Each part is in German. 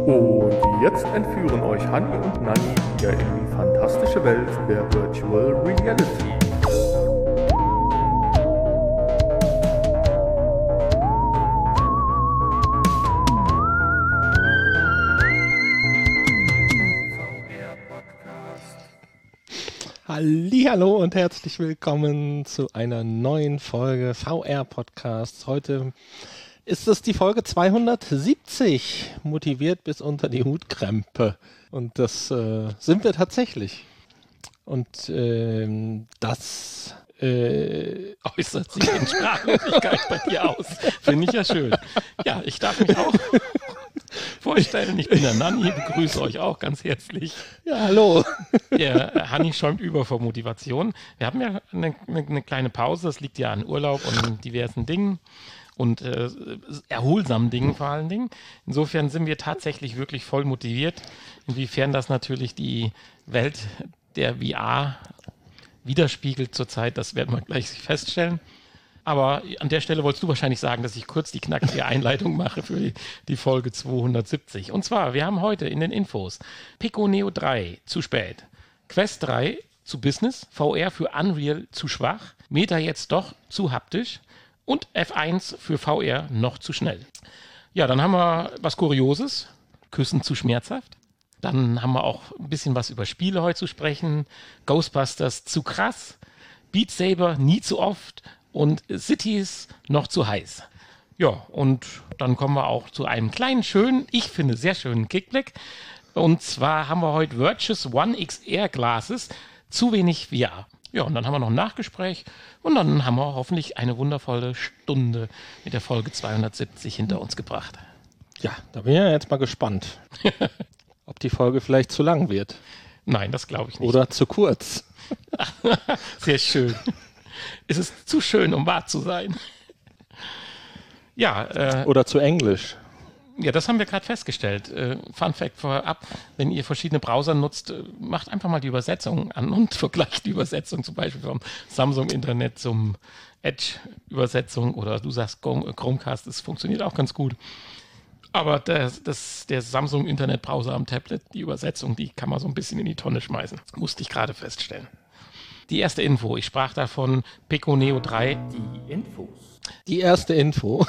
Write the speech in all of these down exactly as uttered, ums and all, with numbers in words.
Und jetzt entführen euch Hanni und Nanni wieder in die fantastische Welt der Virtual Reality. Hallihallo und herzlich willkommen zu einer neuen Folge V R Podcasts. Heute ist es die Folge zweihundertsiebzig, motiviert bis unter die Hutkrempe. Und das äh, sind wir tatsächlich. Und ähm, das äh, äußert sich in Sprachlosigkeit bei dir aus. Finde ich ja schön. Ja, ich darf mich auch vorstellen. Ich bin der Nanni, begrüße euch auch ganz herzlich. Ja, hallo. Der Hanni schäumt über vor Motivation. Wir haben ja eine, eine, eine kleine Pause, das liegt ja an Urlaub und diversen Dingen und äh, erholsamen Dingen vor allen Dingen. Insofern sind wir tatsächlich wirklich voll motiviert. Inwiefern das natürlich die Welt der V R widerspiegelt zurzeit, das werden wir gleich feststellen. Aber an der Stelle wolltest du wahrscheinlich sagen, dass ich kurz die knackige Einleitung mache für die, die Folge zweihundertsiebzig. Und zwar, wir haben heute in den Infos Pico Neo drei zu spät, Quest drei zu Business, V R für Unreal zu schwach, Meta jetzt doch zu haptisch und F eins für V R noch zu schnell. Ja, dann haben wir was Kurioses, Küssen zu schmerzhaft. Dann haben wir auch ein bisschen was über Spiele heute zu sprechen, Ghostbusters zu krass, Beat Saber nie zu oft und Cities noch zu heiß. Ja, und dann kommen wir auch zu einem kleinen, schönen, ich finde sehr schönen Kickblick. Und zwar haben wir heute Virtus One X R Glasses, zu wenig V R. Ja, und dann haben wir noch ein Nachgespräch und dann haben wir hoffentlich eine wundervolle Stunde mit der Folge zweihundertsiebzig hinter uns gebracht. Ja, da bin ich ja jetzt mal gespannt, ob die Folge vielleicht zu lang wird. Nein, das glaube ich nicht. Oder zu kurz. Sehr schön. Es ist zu schön, um wahr zu sein. Ja. Äh, Oder zu englisch. Ja, das haben wir gerade festgestellt. Äh, Fun Fact vorab, wenn ihr verschiedene Browser nutzt, äh, macht einfach mal die Übersetzung an und vergleicht die Übersetzung zum Beispiel vom Samsung Internet zum Edge-Übersetzung oder du sagst Chromecast, das funktioniert auch ganz gut. Aber der, das, der Samsung Internet Browser am Tablet, die Übersetzung, die kann man so ein bisschen in die Tonne schmeißen. Musste ich gerade feststellen. Die erste Info, ich sprach davon Pico Neo drei. Die Infos. Die erste Info.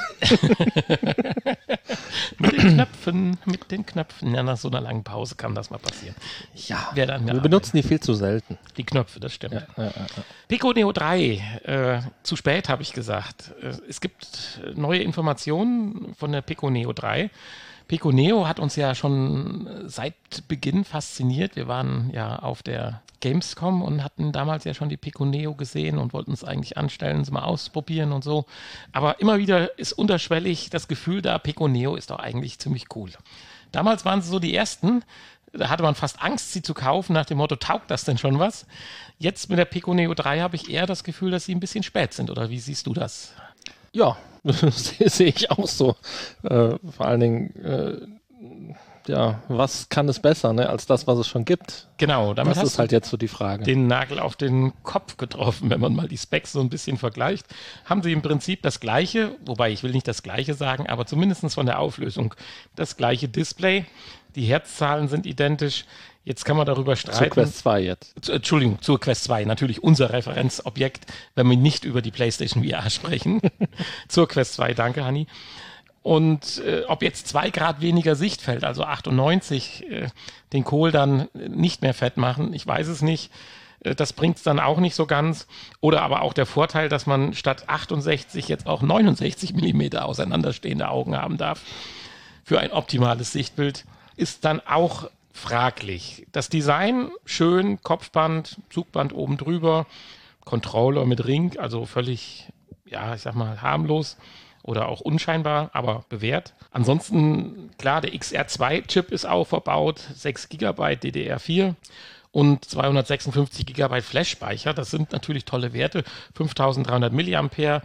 Mit den Knöpfen, mit den Knöpfen. Ja, nach so einer langen Pause kann das mal passieren. Ja, Wer dann wir benutzen die viel zu selten. Die Knöpfe, das stimmt. Ja, ja, ja. Pico Neo drei, äh, zu spät habe ich gesagt. Äh, es gibt neue Informationen von der Pico Neo drei. Pico Neo hat uns ja schon seit Beginn fasziniert. Wir waren ja auf der Gamescom und hatten damals ja schon die Pico Neo gesehen und wollten es eigentlich anstellen, es mal ausprobieren und so. Aber immer wieder ist unterschwellig das Gefühl da, Pico Neo ist doch eigentlich ziemlich cool. Damals waren sie so die ersten, da hatte man fast Angst, sie zu kaufen, nach dem Motto, taugt das denn schon was? Jetzt mit der Pico Neo drei habe ich eher das Gefühl, dass sie ein bisschen spät sind, oder wie siehst du das? Ja, das sehe ich auch so. Äh, vor allen Dingen, äh, ja, was kann es besser, ne, als das, was es schon gibt? Genau, damit das hast ist halt jetzt so die Frage. Den Nagel auf den Kopf getroffen, wenn man mal die Specs so ein bisschen vergleicht. Haben sie im Prinzip das gleiche, wobei ich will nicht das gleiche sagen, aber zumindest von der Auflösung das gleiche Display. Die Herzzahlen sind identisch. Jetzt kann man darüber streiten. Zur Quest zwei jetzt. Zu, Entschuldigung, zur Quest zwei. Natürlich unser Referenzobjekt, wenn wir nicht über die PlayStation V R sprechen. Zur Quest zwei, danke, Hanni. Und äh, ob jetzt zwei Grad weniger Sichtfeld, also achtundneunzig, äh, den Kohl dann nicht mehr fett machen, ich weiß es nicht. Äh, das bringt es dann auch nicht so ganz. Oder aber auch der Vorteil, dass man statt achtundsechzig jetzt auch neunundsechzig Millimeter auseinanderstehende Augen haben darf. Für ein optimales Sichtbild ist dann auch fraglich. Das Design, schön, Kopfband, Zugband oben drüber, Controller mit Ring, also völlig, ja, ich sag mal, harmlos oder auch unscheinbar, aber bewährt. Ansonsten, klar, der X R zwei Chip ist auch verbaut, sechs Gigabyte D D R vier und zweihundertsechsundfünfzig Gigabyte Flash-Speicher. Das sind natürlich tolle Werte, fünftausenddreihundert Milliampere.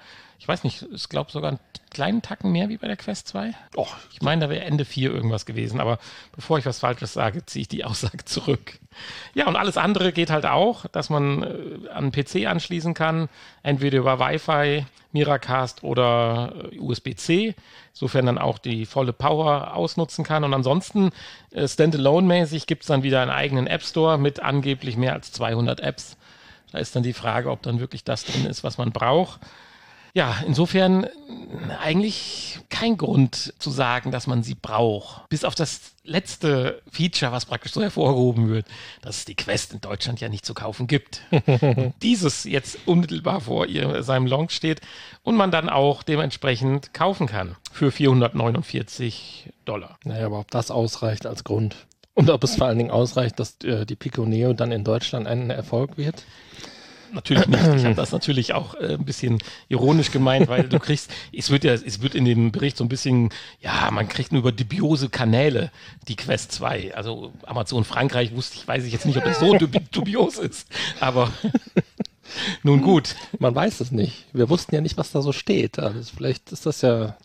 Ich weiß nicht, ich glaube sogar einen kleinen Tacken mehr wie bei der Quest zwei. Oh, Ich meine, da wäre Ende vier irgendwas gewesen, aber bevor ich was Falsches sage, ziehe ich die Aussage zurück. Ja, und alles andere geht halt auch, dass man äh, an einen P C anschließen kann, entweder über Wi-Fi, Miracast oder äh, U S B C, insofern dann auch die volle Power ausnutzen kann. Und ansonsten, äh, Standalone-mäßig, gibt es dann wieder einen eigenen App Store mit angeblich mehr als zweihundert Apps. Da ist dann die Frage, ob dann wirklich das drin ist, was man braucht. Ja, insofern eigentlich kein Grund zu sagen, dass man sie braucht. Bis auf das letzte Feature, was praktisch so hervorgehoben wird, dass es die Quest in Deutschland ja nicht zu kaufen gibt. Dieses jetzt unmittelbar vor ihr, seinem Launch steht und man dann auch dementsprechend kaufen kann für vierhundertneunundvierzig Dollar. Naja, aber ob das ausreicht als Grund und ob es vor allen Dingen ausreicht, dass äh, die Pico Neo dann in Deutschland ein Erfolg wird? Natürlich nicht. Ich habe das natürlich auch äh, ein bisschen ironisch gemeint, weil du kriegst, es wird ja, es wird in dem Bericht so ein bisschen, ja, man kriegt nur über dubiose Kanäle die Quest zwei. Also Amazon Frankreich wusste ich, weiß ich jetzt nicht, ob das so dubi- dubios ist, aber nun gut. Man weiß es nicht. Wir wussten ja nicht, was da so steht. Also vielleicht ist das ja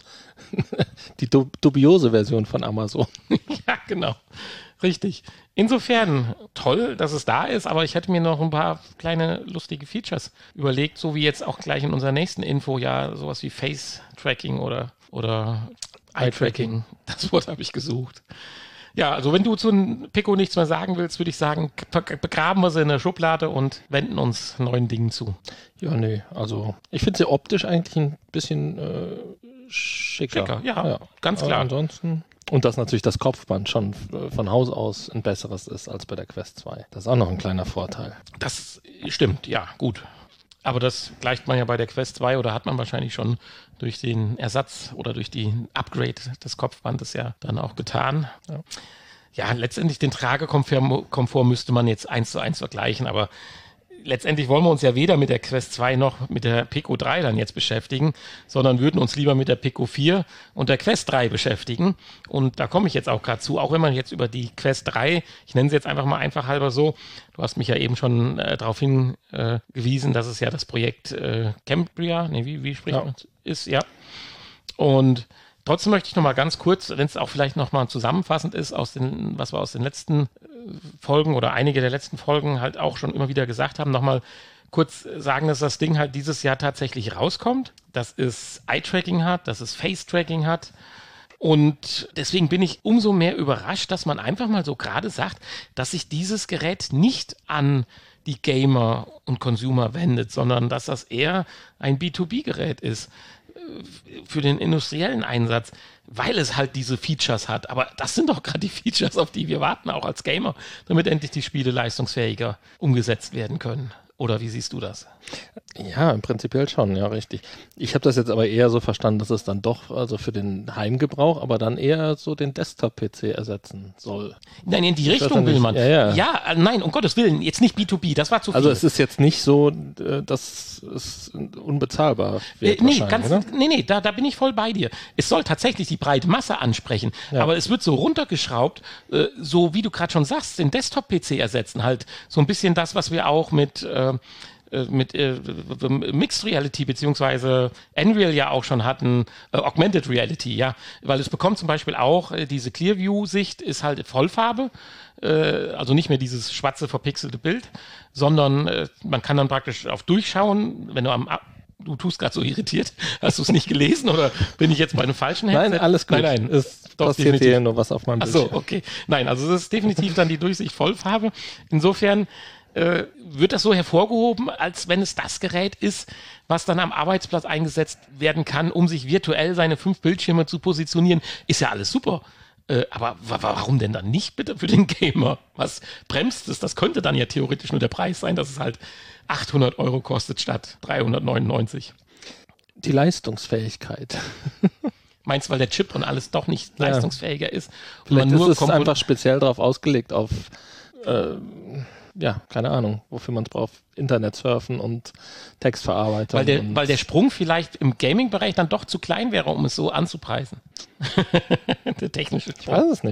die du- dubiose Version von Amazon. Ja, genau. Richtig. Insofern toll, dass es da ist, aber ich hätte mir noch ein paar kleine lustige Features überlegt, so wie jetzt auch gleich in unserer nächsten Info, ja, sowas wie Face-Tracking oder, oder Eye-Tracking. Das Wort habe ich gesucht. Ja, also wenn du zu einem Pico nichts mehr sagen willst, würde ich sagen, begraben wir sie in der Schublade und wenden uns neuen Dingen zu. Ja, nee, also ich finde sie optisch eigentlich ein bisschen äh, schicker. Schicker, ja, ja, ganz klar. Aber ansonsten... Und dass natürlich das Kopfband schon von Haus aus ein besseres ist als bei der Quest zwei. Das ist auch noch ein kleiner Vorteil. Das stimmt, ja, gut. Aber das gleicht man ja bei der Quest zwei oder hat man wahrscheinlich schon durch den Ersatz oder durch den Upgrade des Kopfbandes ja dann auch getan. Ja, ja, letztendlich den Tragekomfort müsste man jetzt eins zu eins vergleichen, aber letztendlich wollen wir uns ja weder mit der Quest zwei noch mit der Pico drei dann jetzt beschäftigen, sondern würden uns lieber mit der Pico vier und der Quest drei beschäftigen. Und da komme ich jetzt auch gerade zu, auch wenn man jetzt über die Quest drei, ich nenne sie jetzt einfach mal einfach halber so, du hast mich ja eben schon äh, darauf hingewiesen, äh, dass es ja das Projekt äh, Cambria, nee, wie, wie spricht ja. man, ist, ja. Und trotzdem möchte ich noch mal ganz kurz, wenn es auch vielleicht noch mal zusammenfassend ist, aus den, was wir aus den letzten Folgen oder einige der letzten Folgen halt auch schon immer wieder gesagt haben, nochmal kurz sagen, dass das Ding halt dieses Jahr tatsächlich rauskommt, dass es Eye-Tracking hat, dass es Face-Tracking hat und deswegen bin ich umso mehr überrascht, dass man einfach mal so gerade sagt, dass sich dieses Gerät nicht an die Gamer und Consumer wendet, sondern dass das eher ein B zwei B-Gerät ist für den industriellen Einsatz, weil es halt diese Features hat. Aber das sind doch gerade die Features, auf die wir warten, auch als Gamer, damit endlich die Spiele leistungsfähiger umgesetzt werden können. Oder wie siehst du das? Ja, im Prinzipiell schon, ja, richtig. Ich habe das jetzt aber eher so verstanden, dass es dann doch, also für den Heimgebrauch, aber dann eher so den Desktop-P C ersetzen soll. Nein, in die Ich Richtung will nicht. man. Ja, ja. ja, nein, um Gottes Willen, jetzt nicht B zwei B, das war zu viel. Also es ist jetzt nicht so, dass es unbezahlbar wird. Äh, nee, wahrscheinlich, ganz, oder? nee, nee, da, da bin ich voll bei dir. Es soll tatsächlich die breite Masse ansprechen, Ja. aber es wird so runtergeschraubt, äh, so wie du gerade schon sagst, den Desktop-P C ersetzen. Halt so ein bisschen das, was wir auch mit... Äh, mit äh, Mixed Reality beziehungsweise Unreal ja auch schon hatten, äh, Augmented Reality, ja, weil es bekommt zum Beispiel auch äh, diese Clearview-Sicht ist halt Vollfarbe, äh, also nicht mehr dieses schwarze verpixelte Bild, sondern äh, man kann dann praktisch auf Durchschauen, wenn du am Du tust gerade so irritiert. Hast du es nicht gelesen oder bin ich jetzt bei einem falschen Headset? Nein, alles gut. Nein, nein. Es Doch, passiert definitiv. hier nur was auf meinem Ach Bildschirm. so, okay. Nein, also es ist definitiv dann die Durchsicht Vollfarbe. Insofern äh, wird das so hervorgehoben, als wenn es das Gerät ist, was dann am Arbeitsplatz eingesetzt werden kann, um sich virtuell seine fünf Bildschirme zu positionieren. Ist ja alles super. Äh, aber wa- warum denn dann nicht bitte für den Gamer? Was bremst es? Das könnte dann ja theoretisch nur der Preis sein, dass es halt achthundert Euro kostet statt dreihundertneunundneunzig. Die Leistungsfähigkeit. Meinst du, weil der Chip und alles doch nicht Ja. leistungsfähiger ist? Und Vielleicht man ist nur es Kompon- einfach speziell darauf ausgelegt, auf, äh, ja, keine Ahnung, wofür man es braucht. Internet surfen und Textverarbeitung. Weil der, und weil der Sprung vielleicht im Gaming-Bereich dann doch zu klein wäre, um es so anzupreisen. Der technische ich Sprung. weiß es nicht.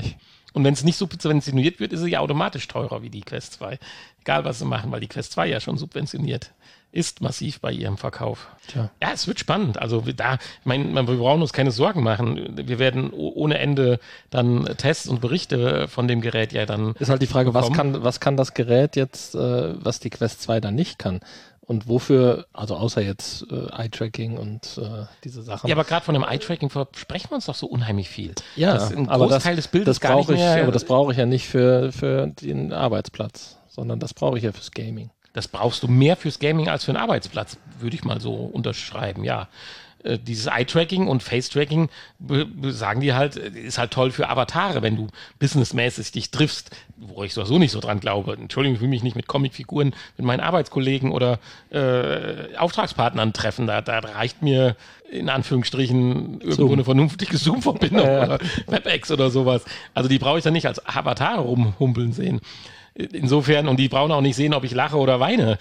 Und wenn es nicht subventioniert wird, ist sie ja automatisch teurer wie die Quest zwei. Egal, was sie machen, weil die Quest zwei ja schon subventioniert ist, massiv bei ihrem Verkauf. Tja. Ja, es wird spannend. Also da, ich meine, wir brauchen uns keine Sorgen machen. Wir werden ohne Ende dann Tests und Berichte von dem Gerät ja dann Ist halt die Frage, was bekommen. kann, was kann das Gerät jetzt, äh, was die Quest zwei dann nicht kann? Und wofür, also außer jetzt äh, Eye-Tracking und äh, diese Sachen. Ja, aber gerade von dem Eye-Tracking versprechen wir uns doch so unheimlich viel. Ja, das ein aber Großteil das, des Bildes das gar nicht brauche ich, mehr. aber das brauche ich ja nicht für, für den Arbeitsplatz, sondern das brauche ich ja fürs Gaming. Das brauchst du mehr fürs Gaming als für einen Arbeitsplatz, würde ich mal so unterschreiben, ja. Äh, dieses Eye-Tracking und Face-Tracking, be- be- sagen die halt, ist halt toll für Avatare, wenn du businessmäßig dich triffst, wo ich sowieso nicht so dran glaube. Entschuldigung, ich will mich nicht mit Comicfiguren mit meinen Arbeitskollegen oder äh, Auftragspartnern treffen. Da, da reicht mir in Anführungsstrichen irgendwo Zoom. eine vernünftige Zoom-Verbindung Ja. oder WebEx oder sowas. Also die brauche ich dann nicht als Avatare rumhumpeln sehen. Insofern, und die brauchen auch nicht sehen, ob ich lache oder weine.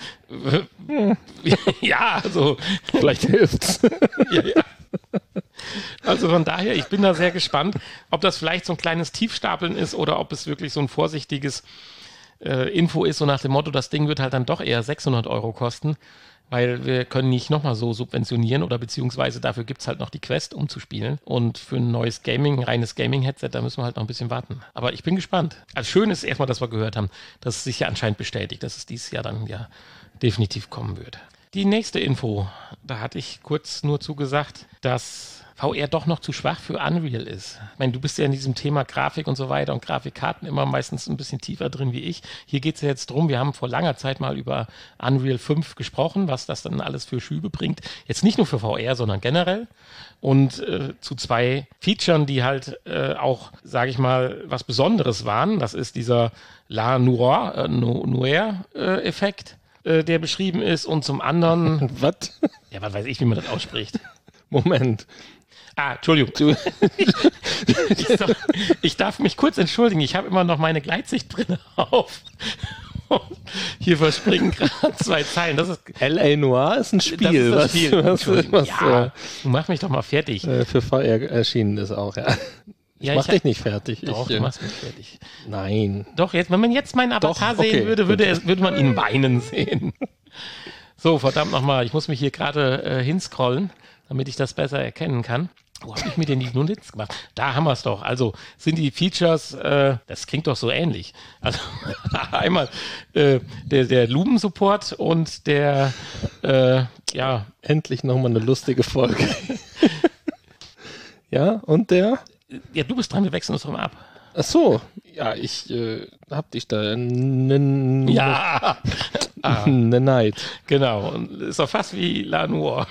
Ja, also. Vielleicht hilft's. Ja, ja. Also von daher, ich bin da sehr gespannt, ob das vielleicht so ein kleines Tiefstapeln ist oder ob es wirklich so ein vorsichtiges äh, Info ist, so nach dem Motto, das Ding wird halt dann doch eher sechshundert Euro kosten, weil wir können nicht nochmal so subventionieren oder beziehungsweise dafür gibt es halt noch die Quest, um zu spielen. Und für ein neues Gaming, ein reines Gaming-Headset, da müssen wir halt noch ein bisschen warten. Aber ich bin gespannt. Also schön ist erstmal, dass wir gehört haben, dass es sich ja anscheinend bestätigt, dass es dieses Jahr dann ja definitiv kommen wird. Die nächste Info, da hatte ich kurz nur zugesagt, dass V R doch noch zu schwach für Unreal ist. Ich meine, du bist ja in diesem Thema Grafik und so weiter und Grafikkarten immer meistens ein bisschen tiefer drin wie ich. Hier geht es ja jetzt drum, wir haben vor langer Zeit mal über Unreal fünf gesprochen, was das dann alles für Schübe bringt. Jetzt nicht nur für V R, sondern generell. Und äh, zu zwei Features, die halt äh, auch, sage ich mal, was Besonderes waren. Das ist dieser La Noir, äh, Noir-Effekt, äh, der beschrieben ist. Und zum anderen, Was? ja, was weiß ich, wie man das ausspricht. Moment. Ah, Entschuldigung. Du, Ich, soll, ich darf mich kurz entschuldigen. Ich habe immer noch meine Gleitsichtbrille auf. Und hier verspringen gerade zwei Zeilen. Das ist, L A Noir ist ein Spiel, das ist das was, Spiel. was, Entschuldigung. was Ja, du mach mich doch mal fertig. äh, für V R erschienen ist auch, ja. Ich Ja, mach ich- dich nicht fertig. Doch, ich, du äh, machst mich fertig. Nein. Doch, jetzt, wenn man jetzt meinen Avatar Doch, okay, sehen würde, würde, gut. er, würde man ihn weinen sehen. So, verdammt nochmal. Ich muss mich hier gerade äh, hinscrollen, damit ich das besser erkennen kann. Wo habe ich mir denn die Notiz gemacht? Da haben wir es doch. Also sind die Features, äh, das klingt doch so ähnlich. Also einmal äh, der, der Lumen-Support und der, äh, ja, Endlich nochmal eine lustige Folge. Ja, und der? ja, du bist dran, wir wechseln uns doch mal ab. Ach so, ja, ich äh, hab dich da. N- Ja, ah, Ne Neid. genau. Und ist doch fast wie La Noir.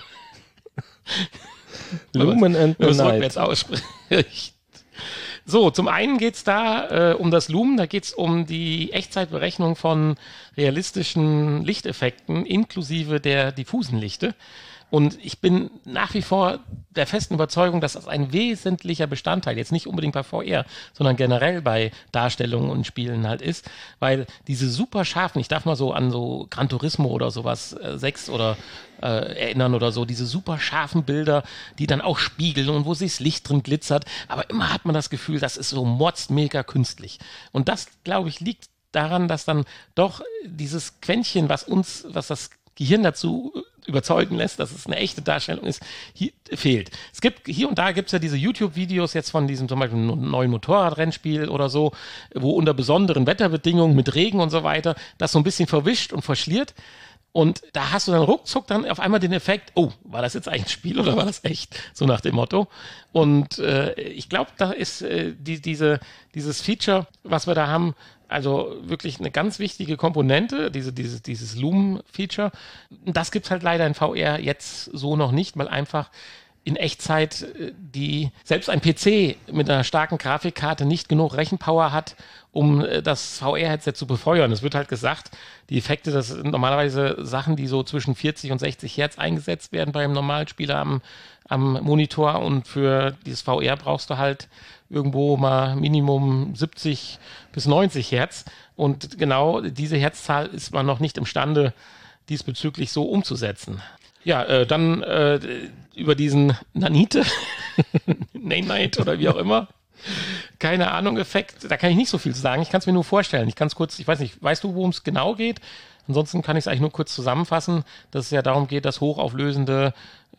Lumen and Wenn man the es rückwärts Night. ausspricht. So, zum einen geht es da äh, um das Lumen, da geht es um die Echtzeitberechnung von realistischen Lichteffekten inklusive der diffusen Lichte. Und ich bin nach wie vor der festen Überzeugung, dass das ein wesentlicher Bestandteil, jetzt nicht unbedingt bei V R, sondern generell bei Darstellungen und Spielen halt ist, weil diese super scharfen, ich darf mal so an so Gran Turismo oder sowas, äh, sechs oder äh, erinnern oder so, diese super scharfen Bilder, die dann auch spiegeln und wo sich das Licht drin glitzert, aber immer hat man das Gefühl, das ist so mordsmega künstlich. Und das, glaube ich, liegt daran, dass dann doch dieses Quäntchen, was uns, was das Gehirn dazu überzeugen lässt, dass es eine echte Darstellung ist, hier fehlt. Es gibt, hier und da gibt es ja diese YouTube-Videos jetzt von diesem zum Beispiel neuen Motorradrennspiel oder so, wo unter besonderen Wetterbedingungen mit Regen und so weiter das so ein bisschen verwischt und verschliert. Und da hast du dann ruckzuck dann auf einmal den Effekt, oh, war das jetzt eigentlich ein Spiel oder war das echt? So nach dem Motto. Und äh, ich glaube, da ist äh, die, diese, dieses Feature, was wir da haben, also wirklich eine ganz wichtige Komponente, diese, diese, dieses Lumen-Feature. Das gibt es halt leider in V R jetzt so noch nicht, weil einfach in Echtzeit äh, die, selbst ein P C mit einer starken Grafikkarte nicht genug Rechenpower hat, um äh, das V R-Headset zu befeuern. Es wird halt gesagt, die Effekte, das sind normalerweise Sachen, die so zwischen vierzig und sechzig Hertz eingesetzt werden beim Normalspieler am, am Monitor, und für dieses V R brauchst du halt irgendwo mal Minimum siebzig bis neunzig Hertz, und genau diese Herzzahl ist man noch nicht imstande, diesbezüglich so umzusetzen. Ja, äh, dann äh, über diesen Nanite, Nanite oder wie auch immer, keine Ahnung, Effekt, da kann ich nicht so viel sagen. Ich kann es mir nur vorstellen. Ich kann es kurz, ich weiß nicht, weißt du, worum es genau geht? Ansonsten kann ich es eigentlich nur kurz zusammenfassen, dass es ja darum geht, dass hochauflösende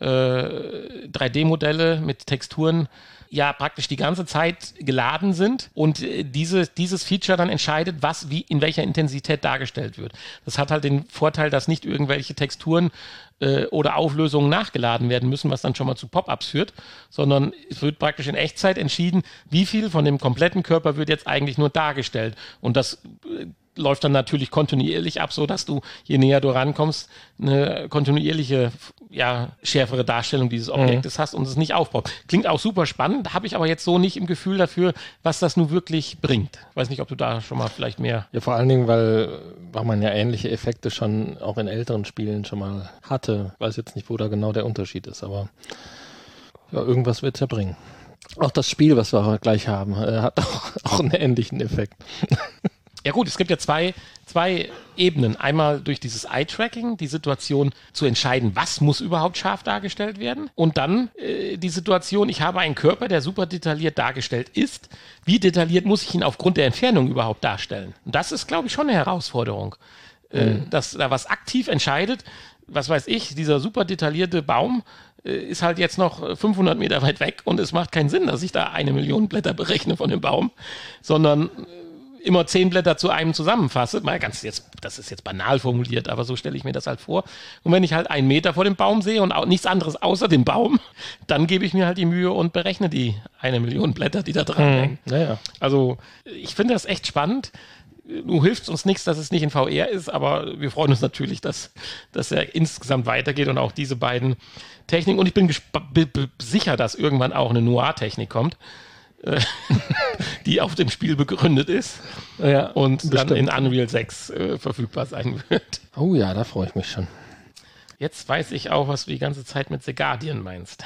äh, drei D-Modelle mit Texturen ja praktisch die ganze Zeit geladen sind und äh, diese, dieses Feature dann entscheidet, was wie in welcher Intensität dargestellt wird. Das hat halt den Vorteil, dass nicht irgendwelche Texturen äh, oder Auflösungen nachgeladen werden müssen, was dann schon mal zu Pop-ups führt, sondern es wird praktisch in Echtzeit entschieden, wie viel von dem kompletten Körper wird jetzt eigentlich nur dargestellt. Und das äh, läuft dann natürlich kontinuierlich ab, so dass du, je näher du rankommst, eine kontinuierliche, ja, schärfere Darstellung dieses Objektes mhm. hast und es nicht aufbaut. Klingt auch super spannend, habe ich aber jetzt so nicht im Gefühl dafür, was das nun wirklich bringt. Ich weiß nicht, ob du da schon mal vielleicht mehr... Ja, vor allen Dingen, weil, weil man ja ähnliche Effekte schon auch in älteren Spielen schon mal hatte. Ich weiß jetzt nicht, wo da genau der Unterschied ist, aber ja, irgendwas wird es ja bringen. Auch das Spiel, was wir gleich haben, äh, hat auch, auch einen ähnlichen Effekt. Ja gut, es gibt ja zwei, zwei Ebenen. Einmal durch dieses Eye-Tracking, die Situation zu entscheiden, was muss überhaupt scharf dargestellt werden. Und dann äh, die Situation, ich habe einen Körper, der super detailliert dargestellt ist. Wie detailliert muss ich ihn aufgrund der Entfernung überhaupt darstellen? Und das ist, glaube ich, schon eine Herausforderung. Äh, mhm. Dass da was aktiv entscheidet, was weiß ich, dieser super detaillierte Baum äh, ist halt jetzt noch fünfhundert Meter weit weg und es macht keinen Sinn, dass ich da eine Million Blätter berechne von dem Baum, sondern immer zehn Blätter zu einem zusammenfasse, mal ganz jetzt, das ist jetzt banal formuliert, aber so stelle ich mir das halt vor. Und wenn ich halt einen Meter vor dem Baum sehe und auch nichts anderes außer dem Baum, dann gebe ich mir halt die Mühe und berechne die eine Million Blätter, die da dran hängen. Ja, ja. Also ich finde das echt spannend. Nun hilft uns nichts, dass es nicht in V R ist, aber wir freuen uns natürlich, dass, dass er insgesamt weitergeht und auch diese beiden Techniken. Und ich bin gesp- b- b- sicher, dass irgendwann auch eine Noir-Technik kommt, die auf dem Spiel begründet ist ja, und bestimmt. dann in Unreal sechs äh, verfügbar sein wird. Oh ja, da freue ich mich schon. Jetzt weiß ich auch, was du die ganze Zeit mit The Guardian meinst.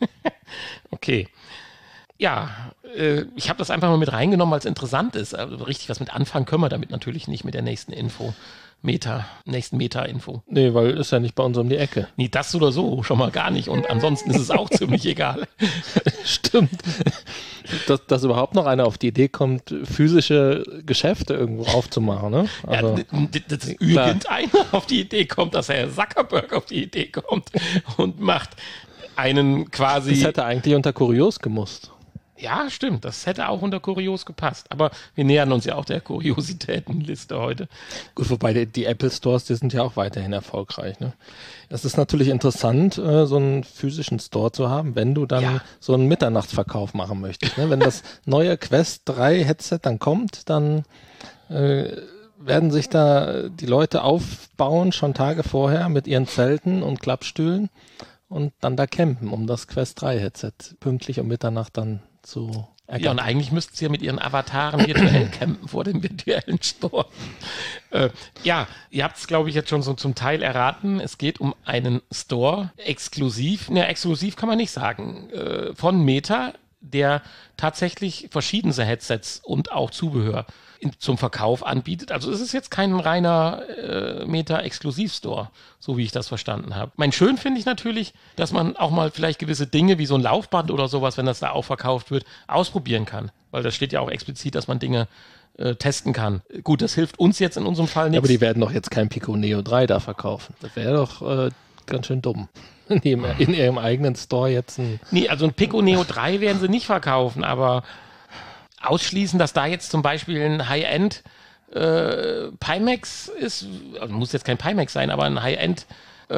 Okay. Ja, äh, ich habe das einfach mal mit reingenommen, weil es interessant ist. Also richtig was mit anfangen können wir damit natürlich nicht mit der nächsten Info. Meta, nächsten Meta-Info. Nee, weil ist ja nicht bei uns um die Ecke. Nee, das oder so schon mal gar nicht. Und ansonsten ist es auch ziemlich egal. Stimmt. Dass, dass überhaupt noch einer auf die Idee kommt, physische Geschäfte irgendwo aufzumachen, ne? Also, ja, dass irgendeiner auf die Idee kommt, dass Herr Zuckerberg auf die Idee kommt und macht einen quasi... Das hätte eigentlich unter Kurios gemusst. Ja, stimmt. Das hätte auch unter Kurios gepasst. Aber wir nähern uns ja auch der Kuriositätenliste heute. Gut, wobei die, die Apple Stores, die sind ja auch weiterhin erfolgreich. Ne? Es ist natürlich interessant, äh, so einen physischen Store zu haben, wenn du dann ja. so einen Mitternachtsverkauf machen möchtest. Ne? Wenn das neue Quest drei Headset dann kommt, dann äh, werden sich da die Leute aufbauen, schon Tage vorher mit ihren Zelten und Klappstühlen und dann da campen, um das Quest drei Headset pünktlich um Mitternacht dann zu ergattern. Ja, und eigentlich müssten sie ja mit ihren Avataren virtuell campen vor dem virtuellen Store. Äh, ja, ihr habt es, glaube ich, jetzt schon so zum Teil erraten. Es geht um einen Store exklusiv, ne, exklusiv kann man nicht sagen, äh, von Meta, der tatsächlich verschiedenste Headsets und auch Zubehör in, zum Verkauf anbietet. Also es ist jetzt kein reiner äh, Meta-Exklusiv-Store, so wie ich das verstanden habe. Mein schön finde ich natürlich, dass man auch mal vielleicht gewisse Dinge wie so ein Laufband oder sowas, wenn das da auch verkauft wird, ausprobieren kann. Weil da steht ja auch explizit, dass man Dinge äh, testen kann. Gut, das hilft uns jetzt in unserem Fall nichts. Ja, aber die werden doch jetzt kein Pico Neo drei da verkaufen. Das wäre doch äh, ganz schön dumm. In ihrem, in ihrem eigenen Store jetzt ein... Nee, also ein Pico Neo drei werden sie nicht verkaufen, aber ausschließen, dass da jetzt zum Beispiel ein High-End äh, Pimax ist, also muss jetzt kein Pimax sein, aber ein High-End, äh,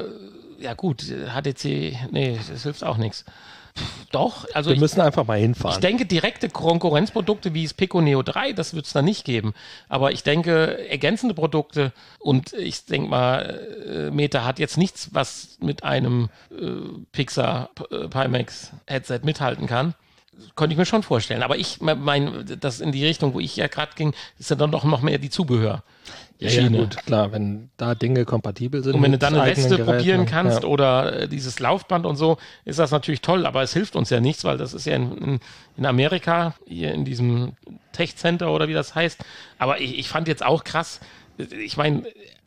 ja gut, H T C, nee, das hilft auch nichts. Doch, also wir ich, müssen einfach mal hinfahren. Ich denke, direkte Konkurrenzprodukte wie das Pico Neo drei, das wird es da nicht geben. Aber ich denke, ergänzende Produkte und ich denke mal, Meta hat jetzt nichts, was mit einem äh, Pixar äh, Pimax Headset mithalten kann. Könnte ich mir schon vorstellen. Aber ich meine, das in die Richtung, wo ich ja gerade ging, ist ja dann doch noch mehr die Zubehör. Ja, ja, gut, klar, wenn da Dinge kompatibel sind. Und wenn du dann eine Weste Geräten, probieren kannst ja. oder äh, dieses Laufband und so, ist das natürlich toll, aber es hilft uns ja nichts, weil das ist ja in, in, in Amerika, hier in diesem Tech Center oder wie das heißt. Aber ich, ich fand jetzt auch krass, ich meine,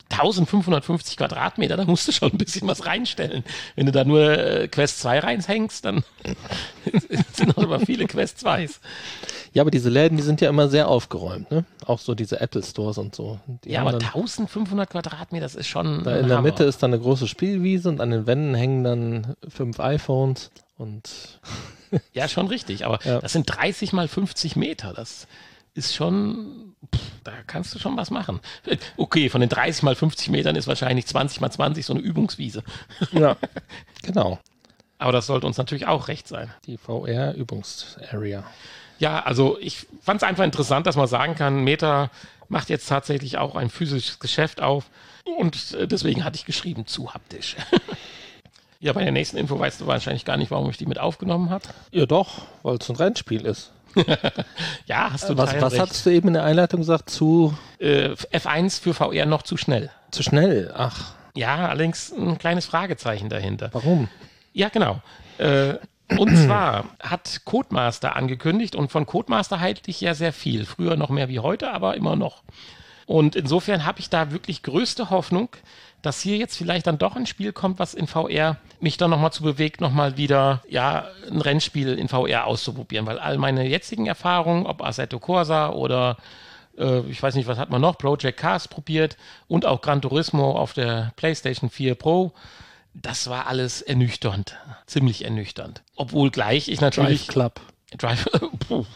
eintausendfünfhundertfünfzig Quadratmeter, da musst du schon ein bisschen was reinstellen. Wenn du da nur äh, Quest zwei reinhängst, dann sind auch immer viele Quest zweis. Ja, aber diese Läden, die sind ja immer sehr aufgeräumt, ne? Auch so diese Apple Stores und so. Die Ja, haben aber dann, eintausendfünfhundert Quadratmeter, das ist schon da ein in der Hammer. Mitte ist dann eine große Spielwiese und an den Wänden hängen dann fünf iPhones und Ja, schon richtig, aber Ja. das sind dreißig mal fünfzig Meter, das ist schon, pff, da kannst du schon was machen. Okay, von den dreißig mal fünfzig Metern ist wahrscheinlich zwanzig mal zwanzig so eine Übungswiese. ja, genau. Aber das sollte uns natürlich auch recht sein. Die V R-Übungsarea. Ja, also ich fand es einfach interessant, dass man sagen kann, Meta macht jetzt tatsächlich auch ein physisches Geschäft auf und äh, deswegen hatte ich geschrieben, zu haptisch. Ja, bei der nächsten Info weißt du wahrscheinlich gar nicht, warum ich die mit aufgenommen habe. Ja doch, weil es ein Rennspiel ist. Ja, hast du Was, total was recht. hattest du eben in der Einleitung gesagt? Zu, Äh, F eins für V R noch zu schnell. zu schnell. Ach, Ja, allerdings ein kleines Fragezeichen dahinter. warum? Ja, genau. Äh, und zwar hat Codemaster angekündigt und von Codemaster halte ich ja sehr viel. Früher noch mehr wie heute, aber immer noch. Und insofern habe ich da wirklich größte Hoffnung, dass hier jetzt vielleicht dann doch ein Spiel kommt, was in V R mich dann nochmal zu bewegt, nochmal wieder ja, ein Rennspiel in V R auszuprobieren. Weil all meine jetzigen Erfahrungen, ob Assetto Corsa oder äh, ich weiß nicht, was hat man noch, Project Cars probiert und auch Gran Turismo auf der PlayStation vier Pro, das war alles ernüchternd, ziemlich ernüchternd. Obwohl gleich ich natürlich... Drive Club. Drive, puh.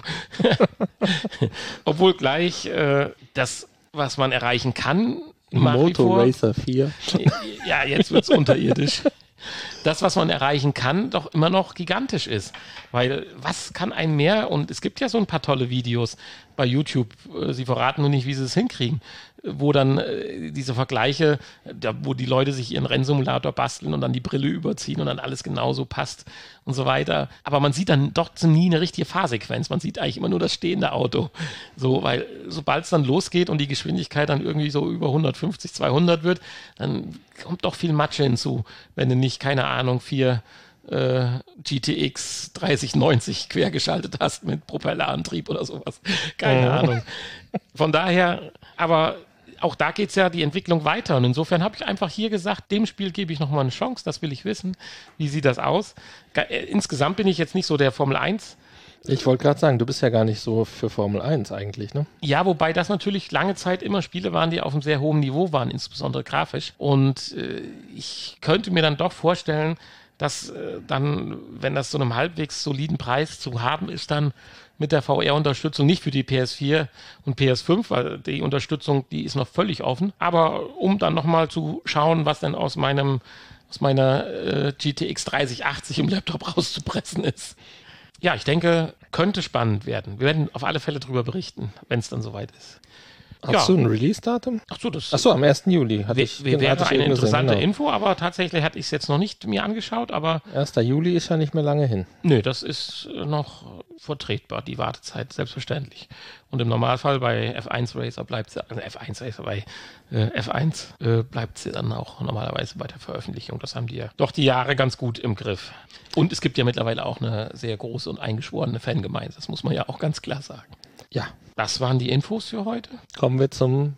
Obwohl gleich äh, das, was man erreichen kann, nach wie Moto vor, Racer vier. ja, jetzt wird es unterirdisch. Das, was man erreichen kann, doch immer noch gigantisch ist. Weil was kann ein mehr? Und es gibt ja so ein paar tolle Videos bei YouTube. äh, Sie verraten nur nicht, wie sie es hinkriegen. äh, Wo dann äh, diese Vergleiche, da, wo die Leute sich ihren Rennsimulator basteln und dann die Brille überziehen und dann alles genauso passt und so weiter. Aber man sieht dann doch nie eine richtige Fahrsequenz. Man sieht eigentlich immer nur das stehende Auto. So, weil sobald es dann losgeht und die Geschwindigkeit dann irgendwie so über hundertfünfzig, zweihundert wird, dann kommt doch viel Matsche hinzu, wenn du nicht, keine Ahnung, vier äh, G T X dreißig neunzig quergeschaltet hast mit Propellerantrieb oder sowas. Keine Oh. Ahnung. Von daher, aber auch da geht es ja die Entwicklung weiter. Und insofern habe ich einfach hier gesagt, dem Spiel gebe ich nochmal eine Chance. Das will ich wissen. Wie sieht das aus? Ge- äh, Insgesamt bin ich jetzt nicht so der Formel eins. Ich wollte gerade sagen, du bist ja gar nicht so für Formel eins eigentlich, ne? Ja, wobei das natürlich lange Zeit immer Spiele waren, die auf einem sehr hohen Niveau waren, insbesondere grafisch. Und äh, ich könnte mir dann doch vorstellen, dass äh, dann, wenn das zu einem halbwegs soliden Preis zu haben ist, dann mit der V R-Unterstützung, nicht für die P S vier und P S fünf, weil die Unterstützung, die ist noch völlig offen, aber um dann nochmal zu schauen, was denn aus meinem, aus meiner äh, G T X dreißig achtzig im Laptop rauszupressen ist. Ja, ich denke, könnte spannend werden. Wir werden auf alle Fälle darüber berichten, wenn es dann soweit ist. Hast Ja. du ein Release-Datum? Ach so, das Achso, am ersten Juli. Hatte wär- ich, wär- hatte wäre ich eine eben gesehen, interessante genau. Info, aber tatsächlich hatte ich es jetzt noch nicht mir angeschaut, aber ersten Juli ist ja nicht mehr lange hin. nö, das ist äh, noch vertretbar, die Wartezeit, selbstverständlich. Und im Normalfall bei F eins Racer bleibt sie, also F eins Racer bei äh, F eins äh, bleibt sie dann auch normalerweise bei der Veröffentlichung. Das haben die ja doch die Jahre ganz gut im Griff. Und es gibt ja mittlerweile auch eine sehr große und eingeschworene Fangemeinde, das muss man ja auch ganz klar sagen. Ja, Das waren die Infos für heute. kommen wir zum,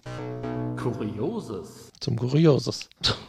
Kurioses. zum Kurioses.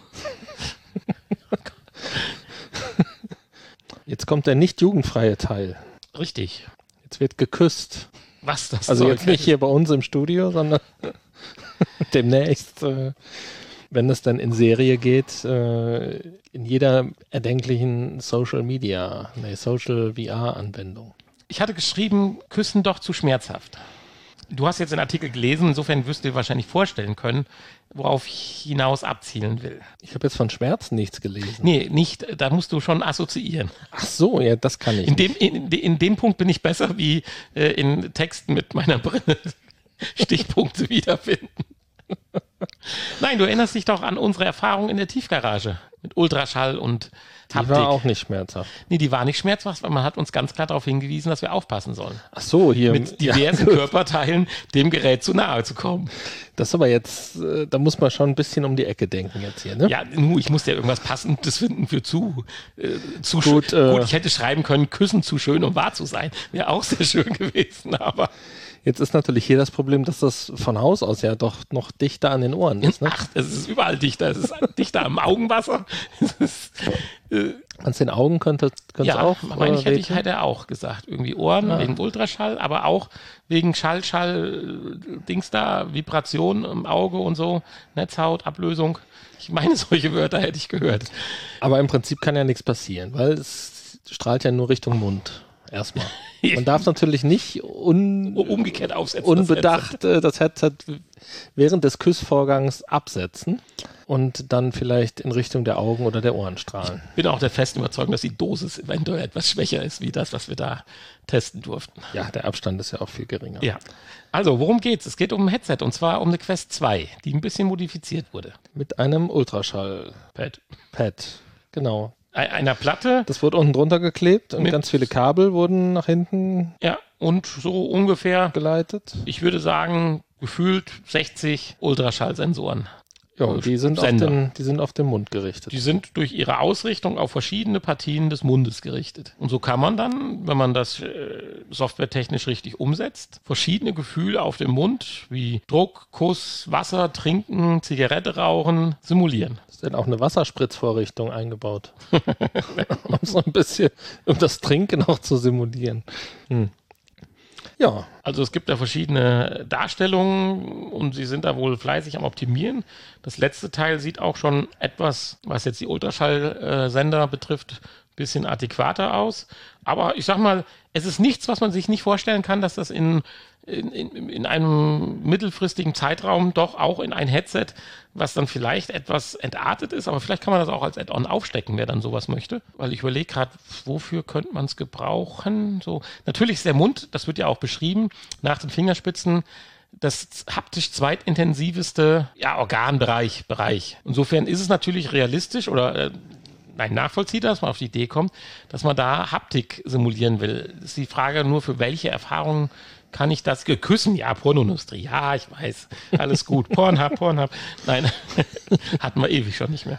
Jetzt kommt der nicht jugendfreie Teil. Richtig. Jetzt wird geküsst. Was das Also soll. jetzt nicht hier bei uns im Studio, sondern demnächst, äh, wenn es dann in Serie geht, äh, in jeder erdenklichen Social Media, nee, Social V R-Anwendung. Ich hatte geschrieben, Küssen doch zu schmerzhaft. Du hast jetzt den Artikel gelesen, insofern wirst du dir wahrscheinlich vorstellen können, worauf ich hinaus abzielen will. Ich habe jetzt von Schmerzen nichts gelesen. Nee, nicht, da musst du schon assoziieren. Ach so, ja, das kann ich In dem, nicht. in, in dem Punkt bin ich besser wie äh, in Texten mit meiner Brille Stichpunkte wiederfinden. Nein, du erinnerst dich doch an unsere Erfahrung in der Tiefgarage mit Ultraschall und Die Haptik. war auch nicht schmerzhaft. Nee, die war nicht schmerzhaft, weil man hat uns ganz klar darauf hingewiesen, dass wir aufpassen sollen. Ach so, hier. Mit diversen ja, Körperteilen dem Gerät zu nahe zu kommen. das ist aber jetzt, äh, da muss man schon ein bisschen um die Ecke denken jetzt hier, ne? Ja, nu, ich musste ja irgendwas Passendes finden für zu. Äh, zu Gut, schön. äh, Gut, ich hätte schreiben können, küssen zu schön, um wahr zu sein. Wäre auch sehr schön gewesen, aber Jetzt ist natürlich hier das Problem, dass das von Haus aus ja doch noch dichter an den Ohren ist. Ne? Ach, es ist überall dichter. Es ist dichter am Augenwasser. Es ist, äh, An den Augen könnte es ja, auch. meine ich, äh, hätte ich wehtun? hätte er auch gesagt. Irgendwie Ohren Ah. wegen Ultraschall, aber auch wegen Schall, Schall, äh, Dings da, Vibration im Auge und so, Netzhaut, Ablösung. Ich meine, solche Wörter hätte ich gehört. Aber im Prinzip kann ja nichts passieren, weil es strahlt ja nur Richtung Mund. Erstmal. Man darf natürlich nicht un Umgekehrt aufsetzen. unbedacht äh, das Headset während des Küssvorgangs absetzen und dann vielleicht in Richtung der Augen oder der Ohren strahlen. Ich bin auch der festen Überzeugung, dass die Dosis eventuell etwas schwächer ist, wie das, was wir da testen durften. Ja, der Abstand ist ja auch viel geringer. Ja. Also, worum geht's? Es geht um ein Headset und zwar um eine Quest zwei, die ein bisschen modifiziert wurde. Mit einem Ultraschall-Pad. Pad. Genau. Ein- Einer Platte. Das wurde unten drunter geklebt und Mit- ganz viele Kabel wurden nach hinten Ja, und so ungefähr, geleitet. ich würde sagen, gefühlt sechzig Ultraschallsensoren. Ja, und die sind, auf Sender. den, die sind auf den Mund gerichtet. Die sind durch ihre Ausrichtung auf verschiedene Partien des Mundes gerichtet. Und so kann man dann, wenn man das äh, softwaretechnisch richtig umsetzt, verschiedene Gefühle auf dem Mund, wie Druck, Kuss, Wasser, Trinken, Zigarette rauchen, simulieren. Ist denn auch eine Wasserspritzvorrichtung eingebaut? um so ein bisschen, um das Trinken auch zu simulieren. Hm. Ja, Also es gibt da verschiedene Darstellungen und sie sind da wohl fleißig am Optimieren. Das letzte Teil sieht auch schon etwas, was jetzt die Ultraschallsender betrifft, ein bisschen adäquater aus. Aber ich sag mal, es ist nichts, was man sich nicht vorstellen kann, dass das in, in, in, in einem mittelfristigen Zeitraum doch auch in ein Headset, was dann vielleicht etwas entartet ist, aber vielleicht kann man das auch als Add-on aufstecken, wer dann sowas möchte. Weil ich überlege gerade, wofür könnte man es gebrauchen? So, natürlich ist der Mund, das wird ja auch beschrieben, nach den Fingerspitzen das haptisch zweitintensiveste ja, Organbereich. Bereich. Insofern ist es natürlich realistisch oder äh, nein, nachvollziehbar, dass man auf die Idee kommt, dass man da Haptik simulieren will. Das ist die Frage nur, für welche Erfahrungen kann ich das geküssen? Ja, Pornoindustrie, ja, ich weiß, alles gut. Pornhub, Pornhub. Nein, hatten wir ewig schon nicht mehr.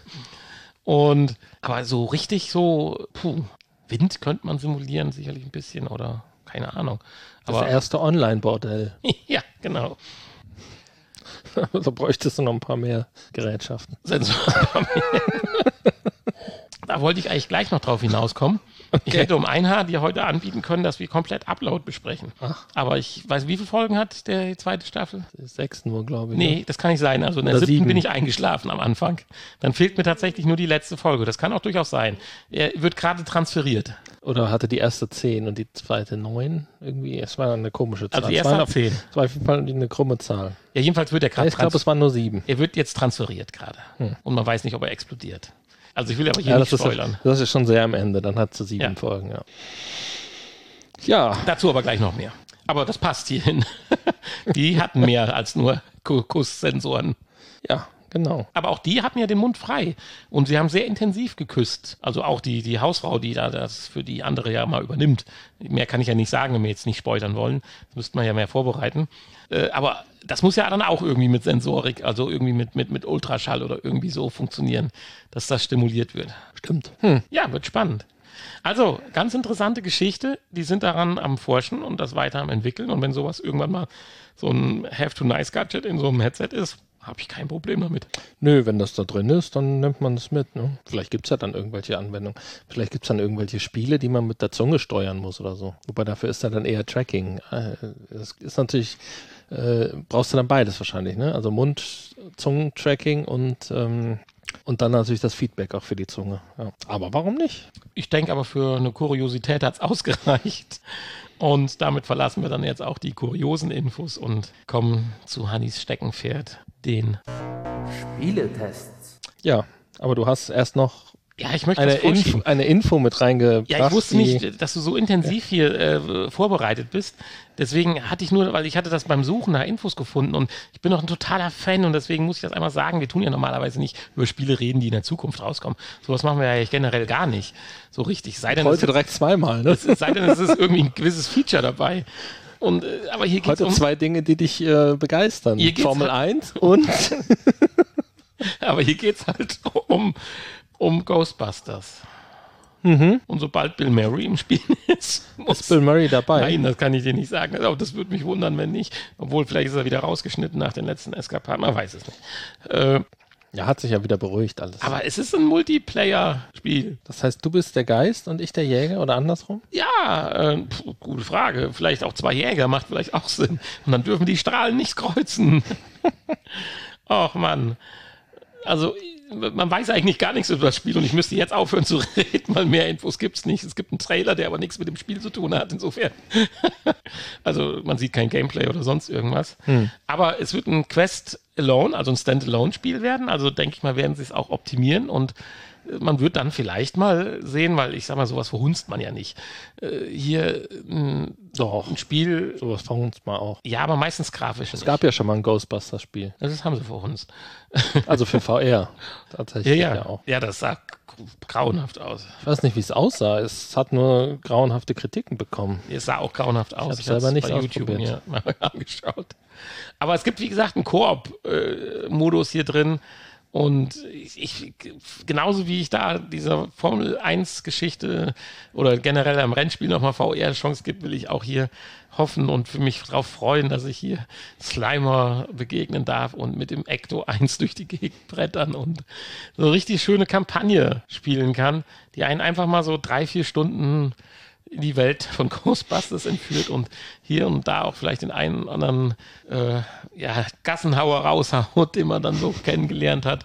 Und, aber so richtig so, puh, Wind könnte man simulieren, sicherlich ein bisschen oder keine Ahnung. das Aber erste Online-Bordell. ja, genau. Da bräuchtest du noch ein paar mehr Gerätschaften. Sensor. Da wollte ich eigentlich gleich noch drauf hinauskommen. Ich Okay. hätte um ein Haar dir heute anbieten können, dass wir komplett Upload besprechen. Ach. Aber ich weiß, wie viele Folgen hat der zweite Staffel? Sechs nur, glaube ich. Nee, ne? das kann nicht sein. Also in der Oder siebten sieben. bin ich eingeschlafen am Anfang. Dann fehlt mir tatsächlich nur die letzte Folge. Das kann auch durchaus sein. Er wird gerade transferiert. Oder hatte die erste zehn und die zweite neun? Irgendwie, es war eine komische Zahl. Also die Es erste war hat zehn. Es war auf jeden Fall eine krumme Zahl. Ja, jedenfalls wird er Ja, gerade ich glaube, es waren nur sieben. Er wird jetzt transferiert gerade. Hm. Und man weiß nicht, ob er explodiert. Also ich will aber hier Ja, nicht das ist, spoilern. das ist schon sehr am Ende. Dann hat sie sieben Ja. Folgen, ja. Ja, Dazu aber gleich noch mehr. Aber das passt hierhin. Die hatten mehr als nur Ku- Kusssensoren. ja, genau. Aber auch die hatten ja den Mund frei. Und sie haben sehr intensiv geküsst. Also auch die, die Hausfrau, die da das für die andere ja mal übernimmt. Mehr kann ich ja nicht sagen, wenn wir jetzt nicht spoilern wollen. Das müsste man ja mehr vorbereiten. Äh, aber das muss ja dann auch irgendwie mit Sensorik, also irgendwie mit, mit, mit Ultraschall oder irgendwie so funktionieren, dass das stimuliert wird. Stimmt. Hm. Ja, wird spannend. Also, ganz interessante Geschichte. Die sind daran am Forschen und das weiter am entwickeln. Und wenn sowas irgendwann mal so ein Have-to-Nice-Gadget in so einem Headset ist, habe ich kein Problem damit. Nö, wenn das da drin ist, dann nimmt man es mit. Ne? Vielleicht gibt es ja dann irgendwelche Anwendungen. Vielleicht gibt es dann irgendwelche Spiele, die man mit der Zunge steuern muss oder so. Wobei dafür ist da dann eher Tracking. Äh, Das ist natürlich, äh, brauchst du dann beides wahrscheinlich. Ne? Also Mund, Zungentracking und, ähm, und dann natürlich das Feedback auch für die Zunge. Ja. Aber warum nicht? Ich denke aber, für eine Kuriosität hat es ausgereicht. Und damit verlassen wir dann jetzt auch die kuriosen Infos und kommen zu Hannis Steckenpferd, den... Spieletests. Ja, aber du hast erst noch Ja, ich möchte eine das vorschieben. Info, eine Info mit reingebracht. Ja, ich wusste die- nicht, dass du so intensiv hier äh, vorbereitet bist. Deswegen hatte ich nur, weil ich hatte das beim Suchen nach Infos gefunden und ich bin auch ein totaler Fan und deswegen muss ich das einmal sagen, wir tun ja normalerweise nicht über Spiele reden, die in der Zukunft rauskommen. Sowas machen wir ja generell gar nicht so richtig. Sei denn, Heute es, direkt zweimal. Ne? es, sei denn, es ist irgendwie ein gewisses Feature dabei. Und, äh, aber hier geht es Heute um, zwei Dinge, die dich äh, begeistern. Hier geht's Formel halt- eins und aber hier geht's halt um, um Ghostbusters. Mhm. Und sobald Bill Murray im Spiel ist, muss Ist Bill Murray dabei? Nein, das kann ich dir nicht sagen. Aber das würde mich wundern, wenn nicht. Obwohl, vielleicht ist er wieder rausgeschnitten nach den letzten Eskapaden. Man weiß es nicht. Äh, Ja, hat sich ja wieder beruhigt alles. aber es ist ein Multiplayer-Spiel. Das heißt, du bist der Geist und ich der Jäger oder andersrum? Ja, äh, pf, gute Frage. Vielleicht auch zwei Jäger macht vielleicht auch Sinn. Und dann dürfen die Strahlen nicht kreuzen. Och Mann. Also, man weiß eigentlich gar nichts über das Spiel und ich müsste jetzt aufhören zu reden, weil mehr Infos gibt es nicht. Es gibt einen Trailer, der aber nichts mit dem Spiel zu tun hat, insofern. Also, man sieht kein Gameplay oder sonst irgendwas. Hm. Aber es wird ein Quest-Alone, also ein Standalone-Spiel werden. Also, denke ich mal, werden sie es auch optimieren und man wird dann vielleicht mal sehen, weil ich sag mal, sowas verhunzt man ja nicht. Äh, hier ein, Doch. ein Spiel. Sowas verhunzt man auch. Ja, aber meistens grafisch. Es gab ja schon mal ein Ghostbusters-Spiel. Das haben sie verhunzt. Also für V R. Tatsächlich Ja, ja. ja auch. Ja, das sah grauenhaft aus. Ich weiß nicht, wie es aussah. Es hat nur grauenhafte Kritiken bekommen. Es sah auch grauenhaft aus. Ich habe selber nicht bei YouTube ausprobiert. mir mal angeschaut. Aber es gibt, wie gesagt, einen Koop-Modus hier drin. Und ich, ich, genauso wie ich da dieser Formel eins Geschichte oder generell am Rennspiel nochmal V R-Chance gibt, will ich auch hier hoffen und für mich darauf freuen, dass ich hier Slimer begegnen darf und mit dem Ecto eins durch die Gegend brettern und so eine richtig schöne Kampagne spielen kann, die einen einfach mal so drei, vier Stunden in die Welt von Ghostbusters entführt und hier und da auch vielleicht den einen oder anderen äh, ja, Gassenhauer raushaut, den man dann so kennengelernt hat.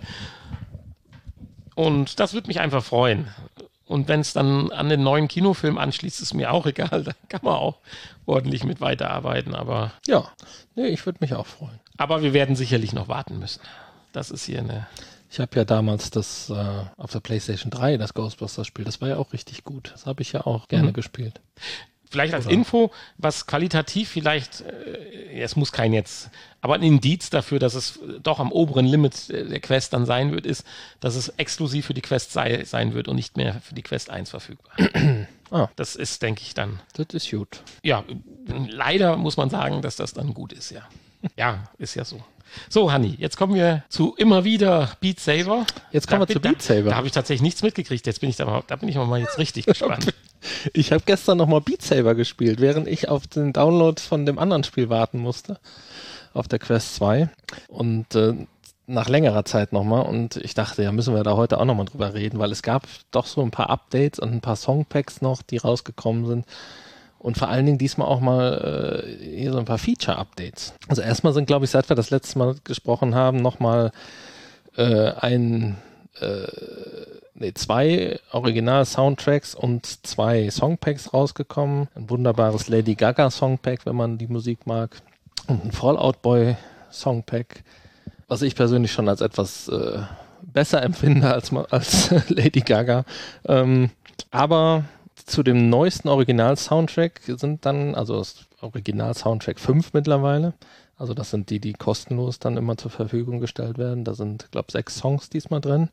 Und das würde mich einfach freuen. Und wenn es dann an den neuen Kinofilm anschließt, ist mir auch egal. Da kann man auch ordentlich mit weiterarbeiten. Aber, Ja, nee, ich würde mich auch freuen. aber wir werden sicherlich noch warten müssen. Das ist hier eine... Ich habe ja damals das äh, auf der PlayStation drei, das Ghostbusters-Spiel, das war ja auch richtig gut. Das habe ich ja auch gerne Mhm. gespielt. Vielleicht als Oder? Info, was qualitativ vielleicht, äh, es muss kein jetzt, aber ein Indiz dafür, dass es doch am oberen Limit der Quest dann sein wird, ist, dass es exklusiv für die Quest sei, sein wird und nicht mehr für die Quest eins verfügbar. Ah. Das ist, denke ich, dann, Das ist gut. ja, leider muss man sagen, dass das dann gut ist, ja. Ja, ist ja so. So, Hanni, jetzt kommen wir zu immer wieder Beat Saber. Jetzt kommen Da wir zu bin- Beat Saber. Da, da habe ich tatsächlich nichts mitgekriegt. Jetzt bin ich da mal, da bin ich mal jetzt richtig gespannt. Ich habe gestern nochmal Beat Saber gespielt, während ich auf den Download von dem anderen Spiel warten musste, auf der Quest zwei. Und äh, nach längerer Zeit nochmal. Und ich dachte, ja, müssen wir da heute auch nochmal drüber reden, weil es gab doch so ein paar Updates und ein paar Songpacks noch, die rausgekommen sind. Und vor allen Dingen diesmal auch mal äh, hier so ein paar Feature-Updates. Also erstmal sind, glaube ich, seit wir das letzte Mal gesprochen haben, nochmal äh, ein, äh, nee, zwei Original-Soundtracks und zwei Songpacks rausgekommen. Ein wunderbares Lady Gaga-Songpack, wenn man die Musik mag. Und ein Fallout Boy-Songpack, was ich persönlich schon als etwas äh, besser empfinde als, als Lady Gaga. Ähm, aber zu dem neuesten Original-Soundtrack sind dann, also das Original-Soundtrack fünf mittlerweile, also das sind die, die kostenlos dann immer zur Verfügung gestellt werden. Da sind, glaube ich, sechs Songs diesmal drin.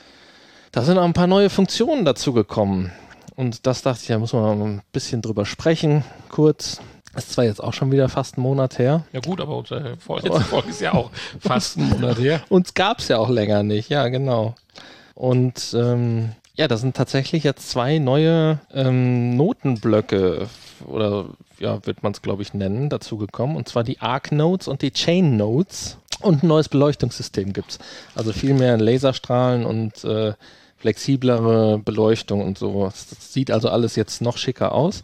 Da sind auch ein paar neue Funktionen dazu gekommen. Und das dachte ich, da muss man mal ein bisschen drüber sprechen, kurz. Ist zwar jetzt auch schon wieder fast einen Monat her. Ja gut, aber unsere vorletzte Folge ist ja auch fast ein Monat her. Uns gab es ja auch länger nicht, ja genau. Und ähm, ja, da sind tatsächlich jetzt zwei neue ähm, Notenblöcke oder ja, wird man es glaube ich nennen, dazu gekommen. Und zwar die Arc Notes und die Chain Notes. Und ein neues Beleuchtungssystem gibt's. Also viel mehr Laserstrahlen und äh, flexiblere Beleuchtung und so. Das sieht also alles jetzt noch schicker aus.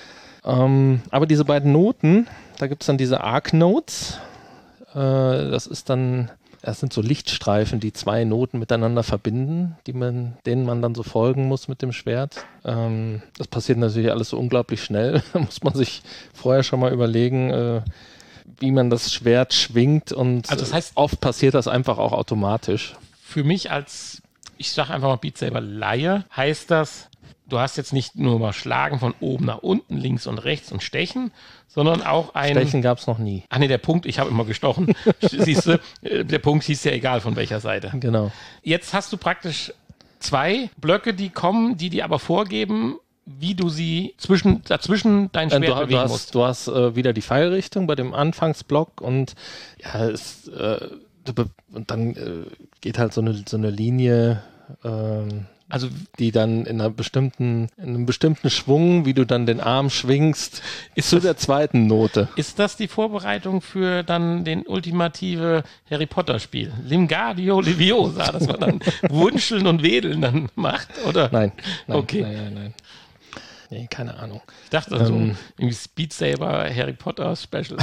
Ähm, aber diese beiden Noten, da gibt's dann diese Arc Notes. Äh, das ist dann, das sind so Lichtstreifen, die zwei Noten miteinander verbinden, die man, denen man dann so folgen muss mit dem Schwert. Ähm, das passiert natürlich alles so unglaublich schnell. Da muss man sich vorher schon mal überlegen, äh, wie man das Schwert schwingt und Also das heißt- oft passiert das einfach auch automatisch. Für mich als, ich sage einfach mal Beat Saber Laie, heißt das, du hast jetzt nicht nur mal Schlagen von oben nach unten, links und rechts und Stechen, sondern auch ein... Stechen gab es noch nie. Ach nee, der Punkt, ich habe immer gestochen. Siehst du, äh, der Punkt hieß ja egal von welcher Seite. Genau. Jetzt hast du praktisch zwei Blöcke, die kommen, die dir aber vorgeben, wie du sie zwischen, dazwischen dein Äh, Schwert du, bewegen du hast, musst. du hast äh, wieder die Pfeilrichtung bei dem Anfangsblock und ja, es, äh, du be- und dann äh, geht halt so eine, so eine Linie ähm, Also die dann in einer bestimmten, in einem bestimmten Schwung, wie du dann den Arm schwingst, ist zu der zweiten Note. ist das die Vorbereitung für dann den ultimative Harry Potter Spiel? Limgardio Leviosa, dass man dann Wunscheln und Wedeln dann macht, oder? Nein, nein, Okay. nein, nein, nein. Nee, keine Ahnung. Ich dachte so, Ähm. irgendwie Speed Saber Harry Potter Special.